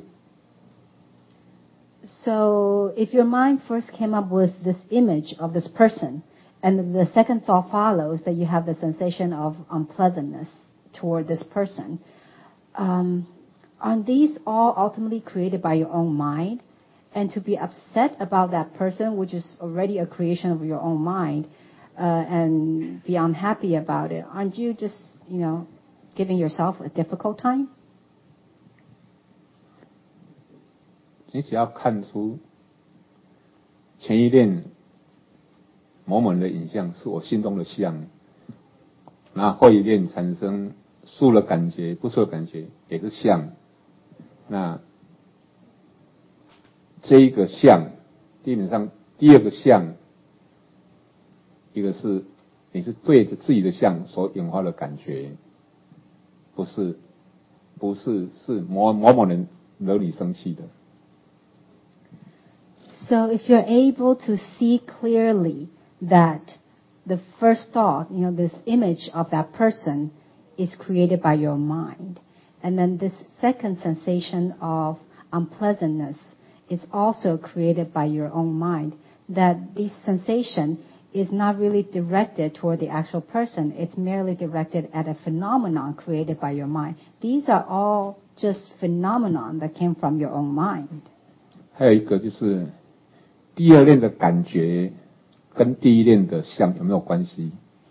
So if your mind first came up with this image of this person, and the second thought follows that you have the sensation of unpleasantness toward this person, aren't these all ultimately created by your own mind? And to be upset about that person, which is already a creation of your own mind, and be unhappy about it, aren't you just, giving yourself a difficult time? 你只要看出前一念某某人的影像是我心中的像，然后后一念产生舒的感觉、不舒的感觉也是像，那这一个像，基本上第二个像，一个是你是对着自己的像所引发的感觉，不是是某某人惹你生气的。 So if you're able to see clearly that the first thought, this image of that person is created by your mind, and then this second sensation of unpleasantness is also created by your own mind, that this sensation is not really directed toward the actual person, it's merely directed at a phenomenon created by your mind. These are all just phenomenon that came from your own mind. 还有一个就是第二念的感觉跟第一念的像有没有关系？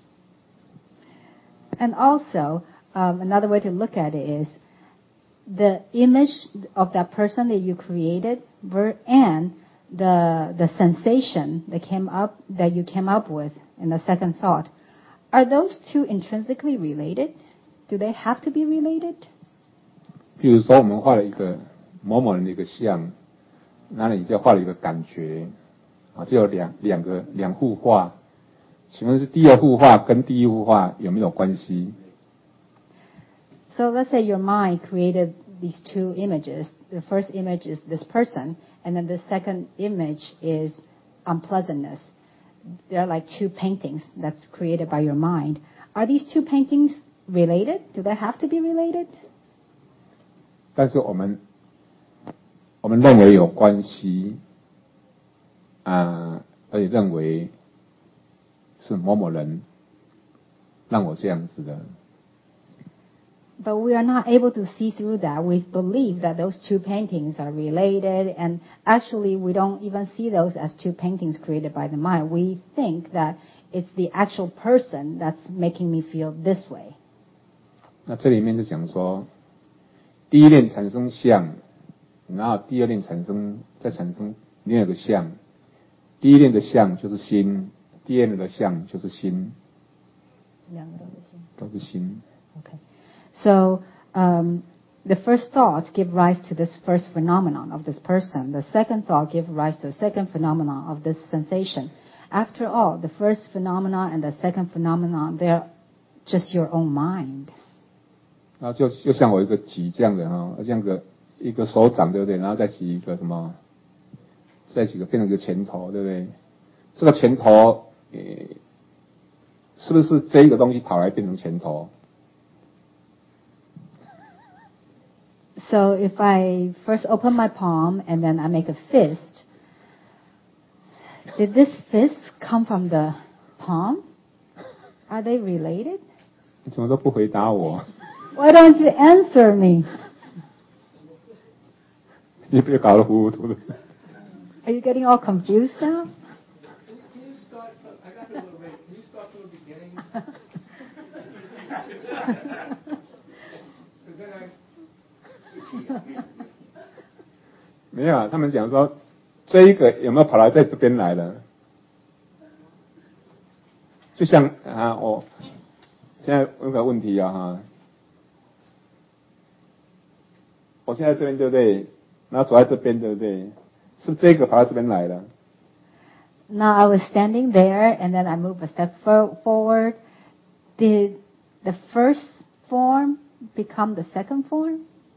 And also, another way to look at it is the image of that person that you created and the sensation that you came up with in the second thought. Are those two intrinsically related? Do they have to be related? 比如说我们画了一个某某人的一个像，那你就画了一个感觉，就有两幅画，请问是第二幅画跟第一幅画有没有关系？ So let's say your mind created these two images. The first image is this person, and then the second image is unpleasantness. They're like two paintings that's created by your mind. Are these two paintings related? Do they have to be related? 但是我们认为有关系，而且认为是某某人让我这样子的。 But we are not able to see through that. We believe that those two paintings are related, and actually we don't even see those as two paintings created by the mind. We think that it's the actual person that's making me feel this way. 那这里面就讲说，第一念产生相，然后第二念再产生另外一个相，第一念的相就是心，第二念的相就是心，都是心。 Okay. So the first thought give rise to this first phenomenon of this person. The second thought give rise to a second phenomenon of this sensation. After all, the first phenomenon and the second phenomenon, they're just your own mind. 然后就像我一个举这样的哈，像一个手掌对不对？然后再举一个什么？再举个变成一个拳头对不对？这个拳头，是不是这一个东西跑来变成拳头？ So if I first open my palm and then I make a fist, did this fist come from the palm? Are they related? 你怎么都不回答我？ Why don't you answer me? 你别搞得糊糊涂的。 Are you getting all confused now? Can you start from, I got here a little late. Can you start from the beginning? Because then I... 没有啊，他们讲说这一个有没有跑来在这边来了？就像我现在有个问题啊我现在这边对不对？然后走在这边对不对？ 是这个跑到这边来了。 Now I was standing there, and then I moved a step forward. Did the first form become the second form?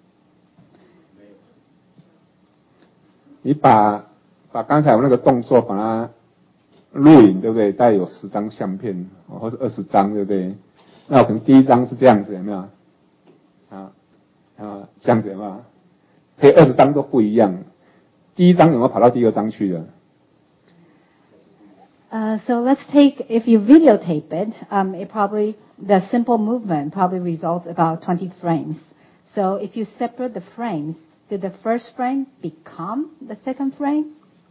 你把刚才我那个动作把它录影，对不对？大概有10张相片，或者20张，对不对？那我可能第一张是这样子，有没有？这样子有没有？配20张都不一样。第一张有没有跑到第二张去了？ So let's take, if you videotape it, it probably, the simple movement probably results about 20 frames. So if you separate the frames, did the first frame become the second frame?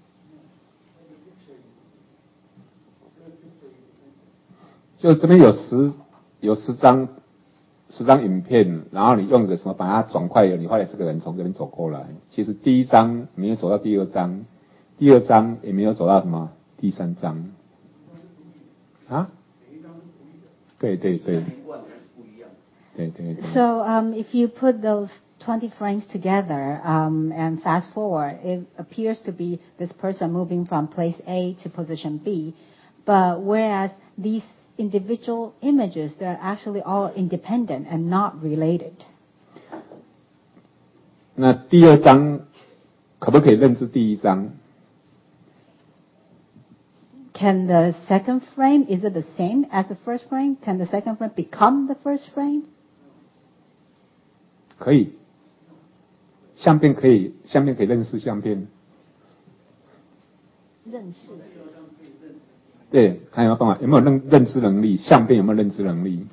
就这边有10张影片，然后你用个什么把它转快了，你发现这个人从这边走过来，其实第一张没有走到第二张，第二张也没有走到什么第三张。啊？对对对。对对对。 So if you put those 20 frames together and fast forward, it appears to be this person moving from place A to position B, but whereas these individual images, they're actually all independent and not related. 那第二张可不可以认知第一张？ Can the second frame, is it the same as the first frame? Can the second frame become the first frame? 可以，相片可以认识相片。 认识。 对，看有没有办法，有没有认知能力？相片有没有认知能力？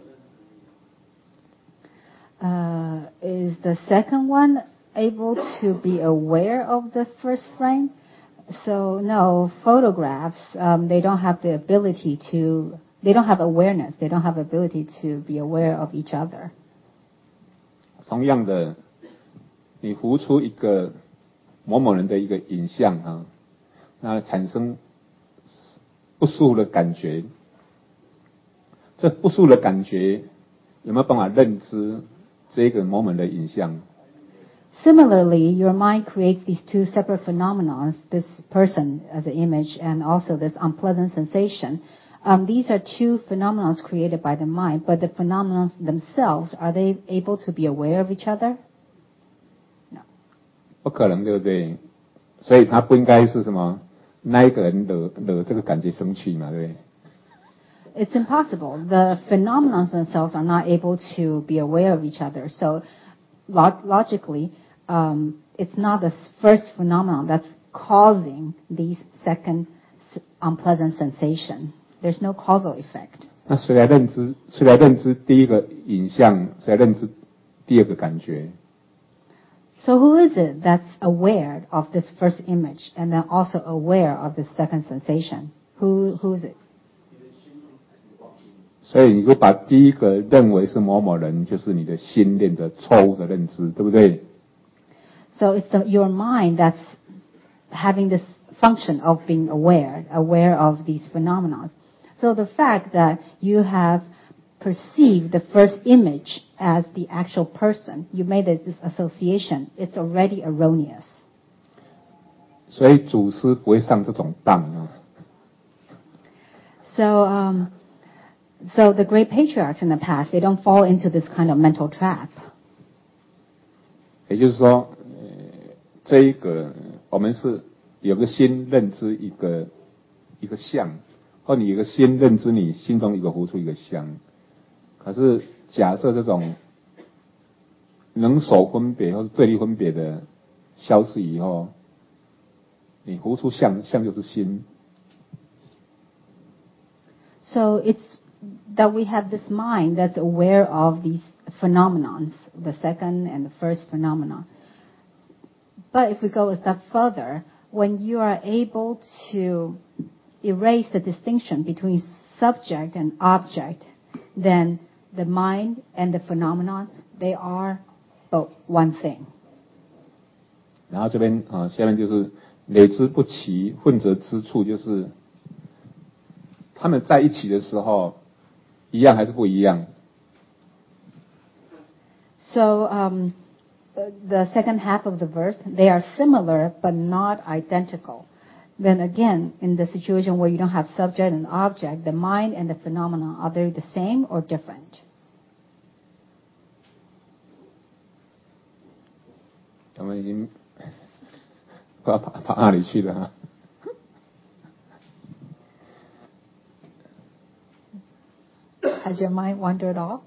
Is the second one able to be aware of the first frame? So no, photographs, they don't have the ability to, they don't have awareness, they don't have ability to be aware of each other. 同样的，你浮出一个某某人的一个影像啊，那产生不舒服的感觉，这不舒服的感觉有没有办法认知这个某某人的影像？ Similarly, your mind creates these two separate phenomena, this person as an image and also this unpleasant sensation. These are two phenomena created by the mind, but the phenomena themselves, are they able to be aware of each other? No. 不可能，对不对？所以他不应该是什么那一个人惹这个感觉生气嘛，对不对？ It's impossible. The phenomena themselves are not able to be aware of each other. So logically, it's not the first phenomenon that's causing the second unpleasant sensation. There's no causal effect. 那谁来认知第一个影像？谁来认知第二个感觉？ So who is it that's aware of this first image and then also aware of the second sensation? Who is it? 所以你就把第一个认为是某某人，就是你的心念的错误的认知，对不对？ So it's your mind that's having this function of being aware of these phenomena. So the fact that you have perceived the first image as the actual person, you made this association, it's already erroneous. 所以祖师不会上这种当啊。 So the great patriarchs in the past, they don't fall into this kind of mental trap. 也就是说，这一个我们是有个心认知一个相，或你有个心认知你心中一个浮出一个相。可是假设这种能手分别或是对立分别的消失以后，你浮出相就是心。 So it's that we have this mind that's aware of these phenomenons, the second and the first phenomena. But if we go a step further, when you are able to erase the distinction between subject and object, then the mind and the phenomenon, they are both one thing. 然后这边下面就是累之不齐，混则之处，就是他们在一起的时候，一样还是不一样？ So the second half of the verse, they are similar but not identical. Then again, in the situation where you don't have subject and object, the mind and the phenomena, are they the same or different? 我们已经不知道跑哪里去了哈。 Has your mind wandered off?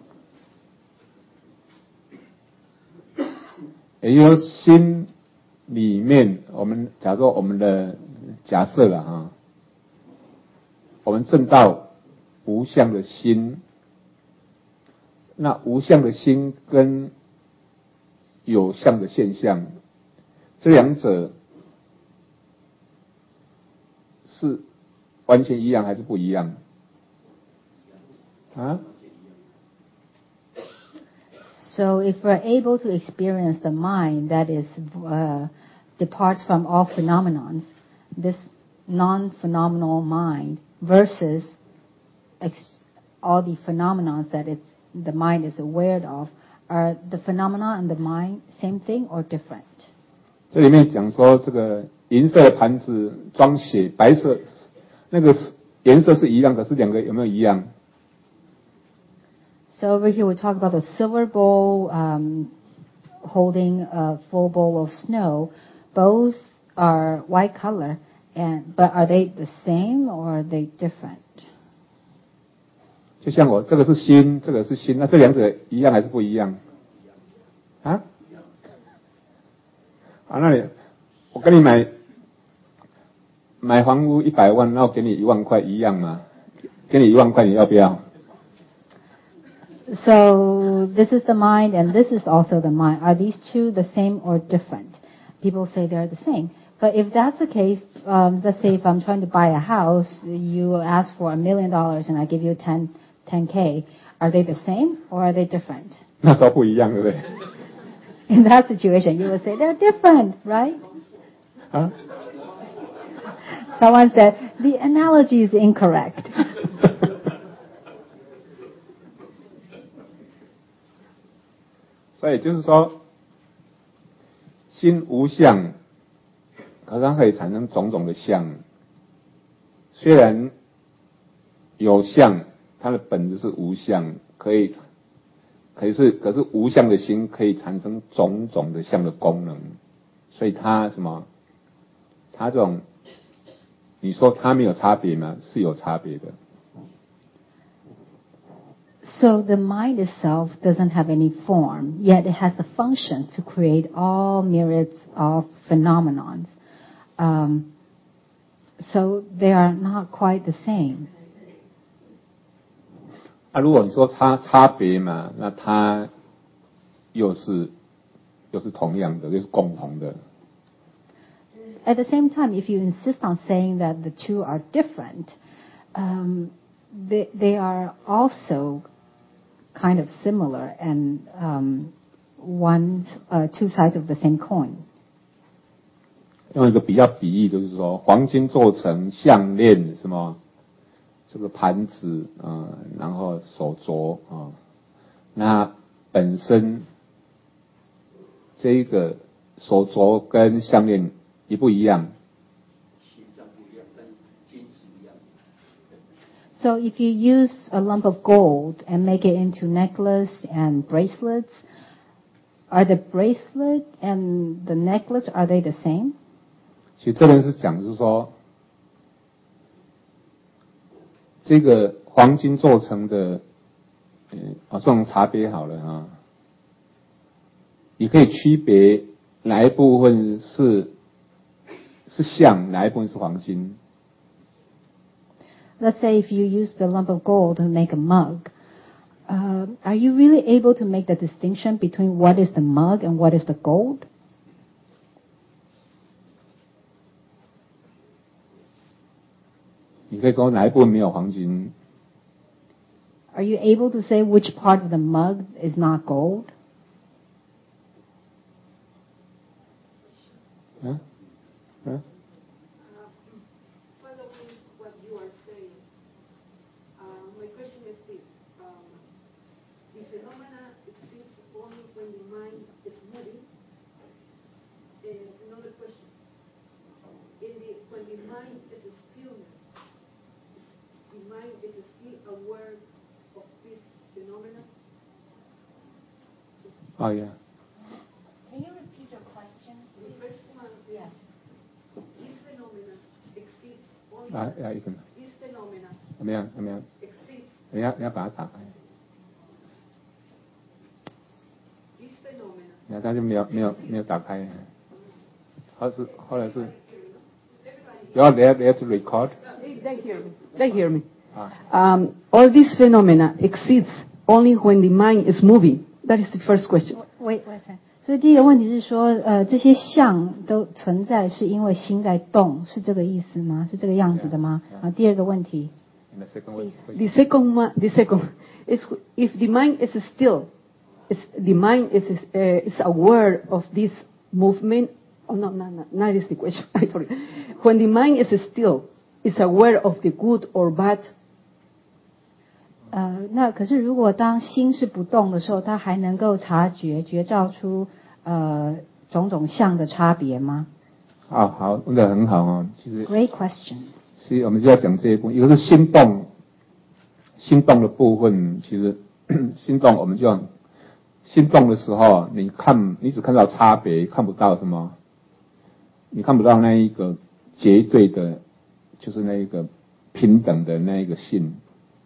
也就是说，心里面，我们假如说我们的假设了哈，我们证到无相的心，那无相的心跟有相的现象，这两者是完全一样还是不一样？啊？ So if we're able to experience the mind that is departs from all phenomenons, this non-phenomenal mind versus all the phenomena that the mind is aware of, are the phenomena and the mind same thing or different? 这里面讲说，这个银色的盘子装血，白色那个颜色是一样，可是两个有没有一样？ So over here we talk about the silver bowl holding a full bowl of snow. Both are white color, but are they the same or are they different? 就像我这个是心，这个是心，那这两者一样还是不一样？啊？啊，那你我跟你买房屋100万，然后给你1万块，一样吗？给你1万块，你要不要？ So this is the mind and this is also the mind. Are these two the same or different? People say they're the same. But if that's the case, let's say if I'm trying to buy a house, you ask for $1 million and I give you 10K. Are they the same or are they different? 那时候不一样，对不对？ In that situation, you would say they're different, right? 啊？ Someone said the analogy is incorrect. 所以就是说，心无相，可是它可以产生种种的相。虽然有相，它的本质是无相，可是无相的心可以产生种种的相的功能。所以它什么？它这种，你说它没有差别吗？是有差别的。 So the mind itself doesn't have any form, yet it has the function to create all myriads of phenomenons. So they are not quite the same. 啊，如果你说差别嘛，那它又是同样的，又是共同的。 At the same time, if you insist on saying that the two are different, they are also kind of similar and two sides of the same coin. 用一个比喻，就是说，黄金做成项链，什么这个盘子然后手镯那本身这一个手镯跟项链一不一样？ So if you use a lump of gold and make it into necklace and bracelets, are the bracelet and the necklace, are they the same? 其实这边是讲，就是说，这个黄金做成的，这种茶杯好了啊，你可以区别哪一部分是象，哪一部分是黄金。 Let's say if you use the lump of gold to make a mug, are you really able to make the distinction between what is the mug and what is the gold? 你可以说哪一部分没有黄金？ Are you able to say which part of the mug is not gold? 嗯嗯。 Following what you are saying, my question is this: the phenomena exists only when the mind is moving, Another question. When the mind is stillness, the mind is still aware of this phenomenon? Oh, yeah. Can you repeat your question? The first one is, Yes. this phenomenon exceeds only, 一分， this phenomenon 怎么样？怎么样？ exceeds 你要把它打开。 this phenomenon. 然后他就没有打开。后来是，要 they have to record。 They hear me. 啊。 All these phenomena exceeds only when the mind is moving. That is the first question. Wait a second. 所以第一个问题是说，这些相都存在，是因为心在动，是这个意思吗？是这个样子的吗？ Yeah. 然后第二个问题 And the second one. The second is if the mind is still, the mind is aware of this movement. Oh no, that is the question. I forgot. When the mind is still, is aware of the good or bad. 那可是如果当心是不动的时候，它还能够觉照出种种相的差别吗？ 好，问得很好哦。其实 Great question. 所以我们就要讲这一部分，一个是心动的部分。其实心动，我们就心动的时候，你只看到差别，看不到什么，你看不到那一个绝对的，就是那一个平等的那一个性。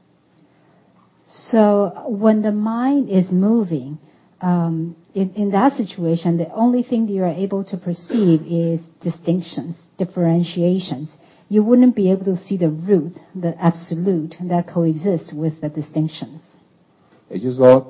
So when the mind is moving, in that situation, the only thing that you are able to perceive is distinctions, differentiations. You wouldn't be able to see the root, the absolute that coexists with the distinctions. 也就是说，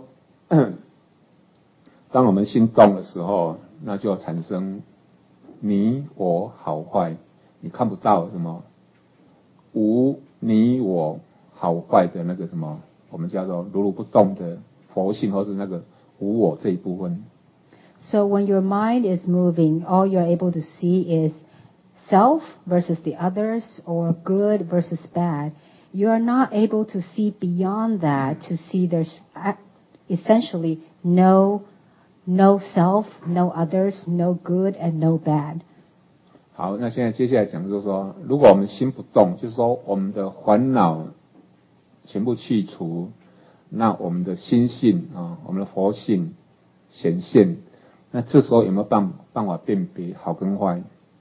当我们心动的时候，那就产生你我好坏，你看不到什么无你我好坏的那个什么。我们叫做如如不动的佛性，或是那个无我这一部分。 So when your mind is moving, all you're able to see is self versus the others, or good versus bad. You are not able to see beyond that to see there's essentially no self, no others, no good, and no bad. 好，那现在接下来讲就是说，如果我们心不动，就是说我们的烦恼全部去除，那我们的心性我们的佛性显现，那这时候有没有办法辨别好跟坏？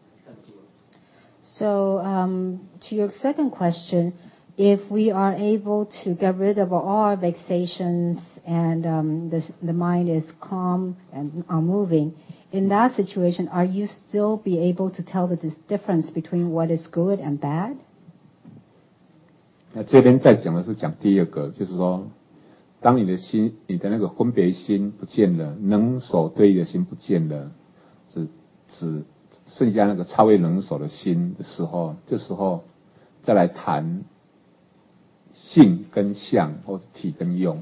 So to your second question, if we are able to get rid of all our vexations and the mind is calm and moving, in that situation, are you still be able to tell the difference between what is good and bad? 那这边再讲的是讲第二个，就是说，当你的心，你的那个分别心不见了，能所对的心不见了，只剩下那个超越能所的心的时候，这时候再来谈性跟相，或者体跟用。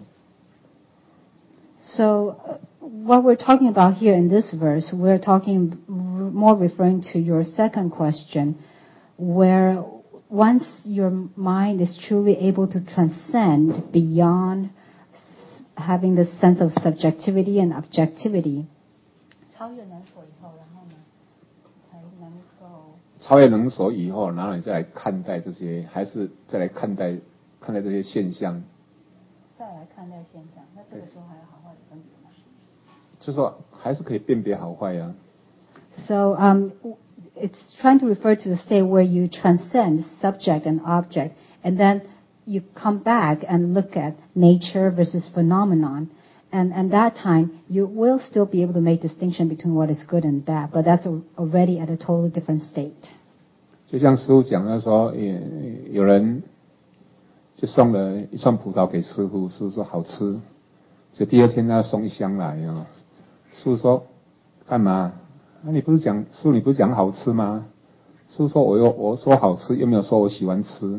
So what we're talking about here in this verse, we're talking more referring to your second question, where once your mind is truly able to transcend beyond having the sense of subjectivity and objectivity. 超越能所以后，然后呢，才能够超越能所以后，然后你再来看待这些，还是再来看待这些现象。 再来看待现象，那这个时候还有好坏的分别吗？ 就是说，还是可以辨别好坏呀。 So it's trying to refer to the state where you transcend subject and object, and then you come back and look at nature versus phenomenon. And that time, you will still be able to make distinction between what is good and bad, but that's already at a totally different state. 就像师父讲的说，有人就送了一串葡萄给师父，师父说好吃，所以第二天他送一箱来啊。师父说干嘛？那你不是讲师父你不是讲好吃吗？师父说我说好吃，又没有说我喜欢吃。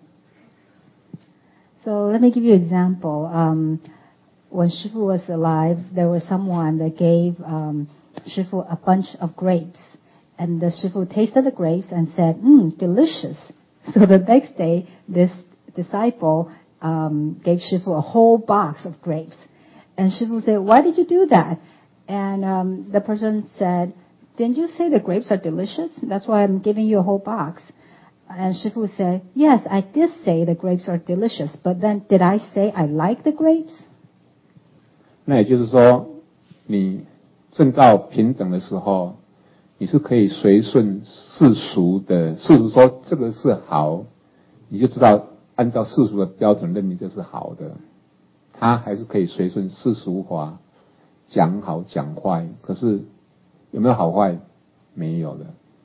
So let me give you an example. When Shifu was alive, there was someone that gave Shifu a bunch of grapes. And the Shifu tasted the grapes and said, delicious. So the next day, this disciple gave Shifu a whole box of grapes. And Shifu said, why did you do that? And the person said, didn't you say the grapes are delicious? That's why I'm giving you a whole box. And Shifu said, yes, I did say the grapes are delicious, but then did I say I like the grapes? 那也就是说，你正到平等的时候，你是可以随顺世俗的，世俗说这个是好，你就知道按照世俗的标准认定这是好的。他还是可以随顺世俗法，讲好讲坏，可是有没有好坏？没有的。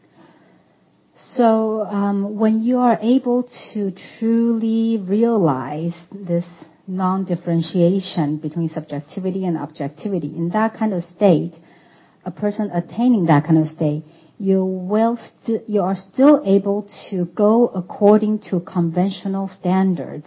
So when you are able to truly realize this non-differentiation between subjectivity and objectivity, in that kind of state, a person attaining that kind of state, you are still able to go according to conventional standards,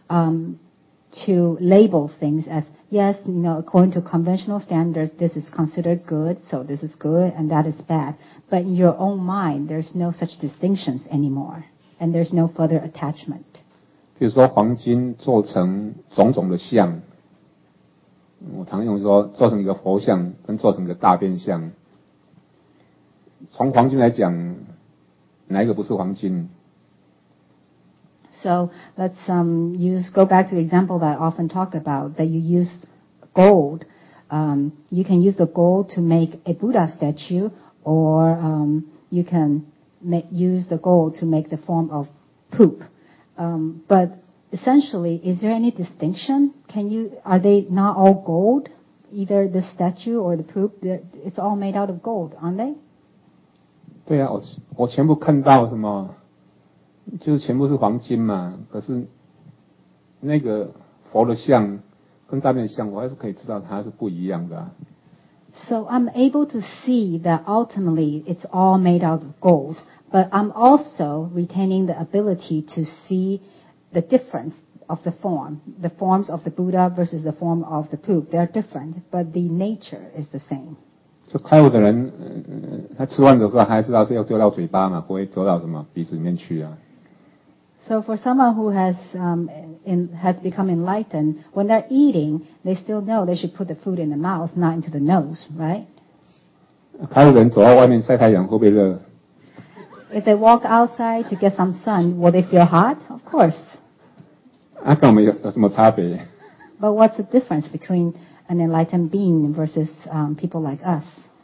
to label things as, yes, according to conventional standards, this is considered good, so this is good, and that is bad. But in your own mind, there's no such distinctions anymore, and there's no further attachment. 比如说黄金做成种种的像，我常用说做成一个佛像跟做成一个大便像，从黄金来讲，哪一个不是黄金？ So let's go back to the example that I often talk about, that you use gold. You can use the gold to make a Buddha statue, or you can use the gold to make the form of poop. But essentially, is there any distinction? Are they not all gold? Either the statue or the poop, it's all made out of gold, aren't they? 对啊，我全部看到什么？就是全部是黄金嘛，可是那个佛的像跟大便的像，我还是可以知道它是不一样的啊。 So I'm able to see that ultimately it's all made out of gold, but I'm also retaining the ability to see the difference of the forms of the Buddha versus the form of the poop. They're different, but the nature is the same. 就开悟的人，他吃饭的时候还知道是要丢到嘴巴嘛，不会丢到什么鼻子里面去啊。 So for someone who has become enlightened, when they're eating, they still know they should put the food in the mouth, not into the nose, right? 开悟的人走到外面晒太阳会不会热？ If they walk outside to get some sun, will they feel hot? Of course. 啊，跟我们有什么差别？ But what's the difference between an enlightened being versus people like us?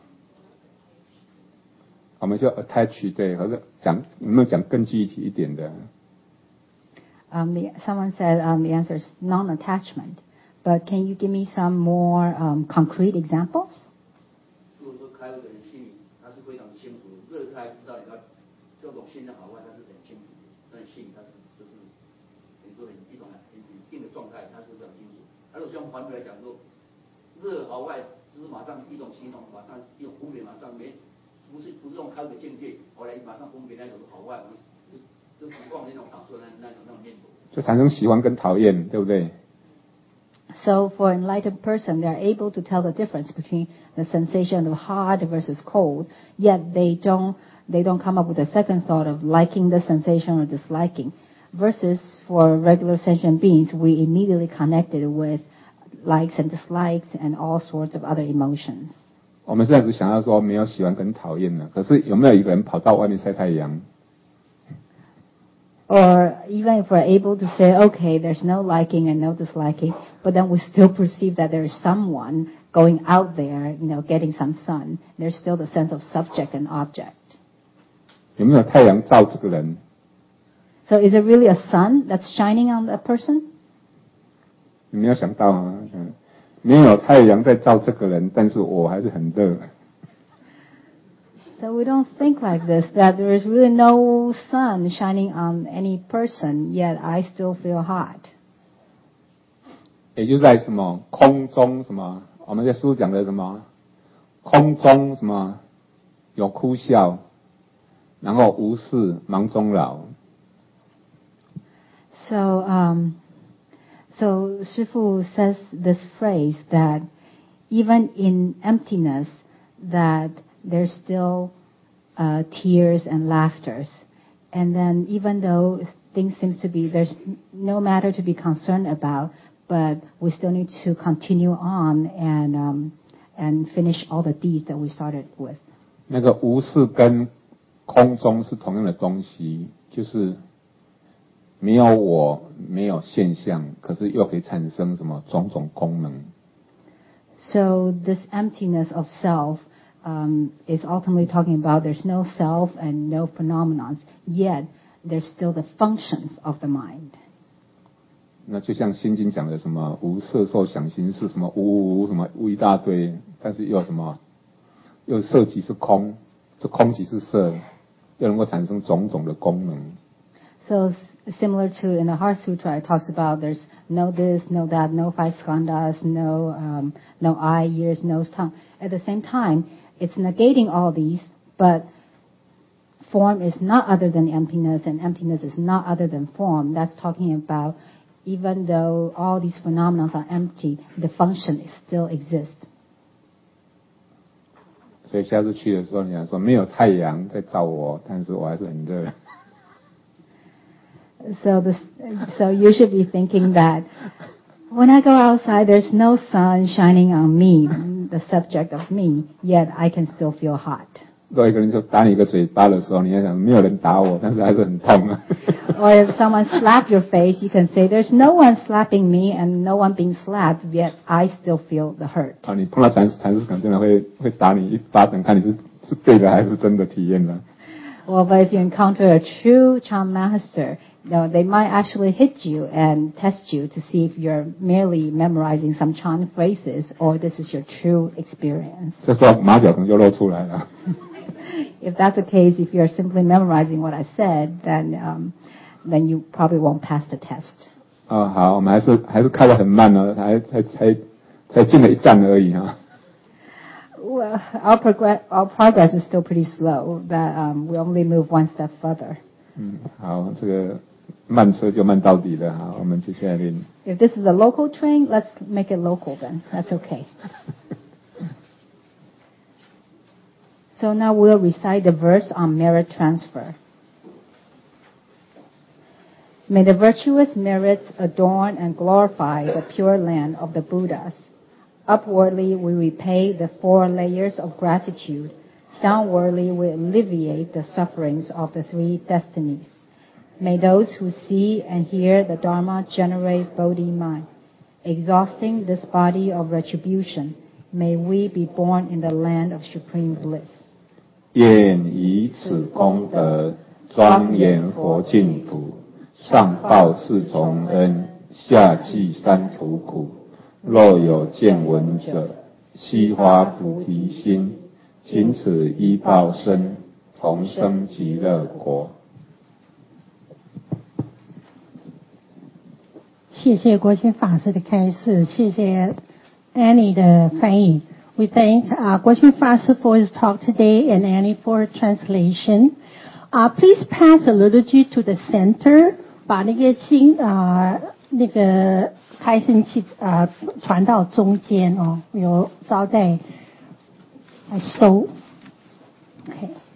我们就 attach 对，或者讲有没有讲更具体一点的？ Someone said the answer is non-attachment. But can you give me some more concrete examples? 如果说开悟的人心里他是非常清楚，他还知道你要这种心的好坏，他是很清楚的。但是心里他是就是你说一种很定的状态，他是非常清楚。而且像反对来讲说，热好坏就是马上一种形容，马上一种分别，马上不是用开悟的境界，后来马上分别那种好坏。就不放那种打算那种念头， 就产生喜欢跟讨厌，对不对？ So for an enlightened person, they are able to tell the difference between the sensation of hot versus cold. Yet they don't come up with a second thought of liking the sensation or disliking. Versus for regular sentient beings, we immediately connect it with likes and dislikes and all sorts of other emotions. 我们现在只想要说没有喜欢跟讨厌的，可是有没有一个人跑到外面晒太阳？ Or even if we're able to say, okay, there's no liking and no disliking, but then we still perceive that there is someone going out there, getting some sun. There's still the sense of subject and object. 有没有太阳照这个人？ So is it really a sun that's shining on a person? 你没有想到啊，没有太阳在照这个人，但是我还是很热。 So we don't think like this, that there is really no sun shining on any person, yet I still feel hot. 也就在什么空中什么，我们在书讲的什么空中什么有哭笑，然后无事忙终老。 So Shifu says this phrase that even in emptiness, that there's still tears and laughters. And then even though things seems to be, there's no matter to be concerned about, but we still need to continue on and finish all the deeds that we started with. 那个无是跟空中是同样的东西，就是没有我，没有现象，可是又可以产生什么种种功能。 So this emptiness of self is ultimately talking about there's no self and no phenomenons, yet there's still the functions of the mind. 那就像心经讲的什么无色受想行识，什么无什么无一大堆，但是又什么又色即是空，这空即是色，又能够产生种种的功能。 So similar to in the Heart Sutra, it talks about there's no this, no that, no five skandhas, no eye, ears, nose, tongue. At the same time, it's negating all these, but form is not other than emptiness, and emptiness is not other than form. That's talking about even though all these phenomena are empty, the function still exists. 所以下次去的时候，你想说没有太阳在照我，但是我还是很热。 So you should be thinking that when I go outside, there's no sun shining on me, the subject of me, yet I can still feel hot. 如果一个人就打你一个嘴巴的时候，你要想没有人打我，但是还是很痛啊。 Or if someone slapped your face, you can say, there's no one slapping me and no one being slapped, yet I still feel the hurt. 啊，你碰到禅师可能真的会打你一巴掌，看你是对的还是真的体验了。 Well, but if you encounter a true Chan master, they might actually hit you and test you to see if you're merely memorizing some Chan phrases or this is your true experience. 这时候马脚可能就露出来了。 If that's the case, if you're simply memorizing what I said, then you probably won't pass the test. 好，我们还是开得很慢呢，才进了一站而已哈。 Well, our progress is still pretty slow. That we only move one step further. 好，这个慢车就慢到底了哈。我们接下来练。 If this is a local train, let's make it local then. That's okay. So now we'll recite the verse on merit transfer. May the virtuous merits adorn and glorify the pure land of the Buddhas. Upwardly we repay the 4 layers of gratitude. Downwardly we alleviate the sufferings of the 3 destinies. May those who see and hear the Dharma generate Bodhi mind. Exhausting this body of retribution, may we be born in the land of supreme bliss. 愿以此功德庄严佛净土，上报4重恩，下济3途苦。若有见闻者，悉发菩提心，仅此一报身，同生极乐国。 谢谢国勋法师的开示，谢谢 Annie 的翻译。We thank Guoxun Faster for his talk today and Annie for translation. Please pass the liturgy to the center. 把那个那个开心器传到中间哦，有招待来收。Okay.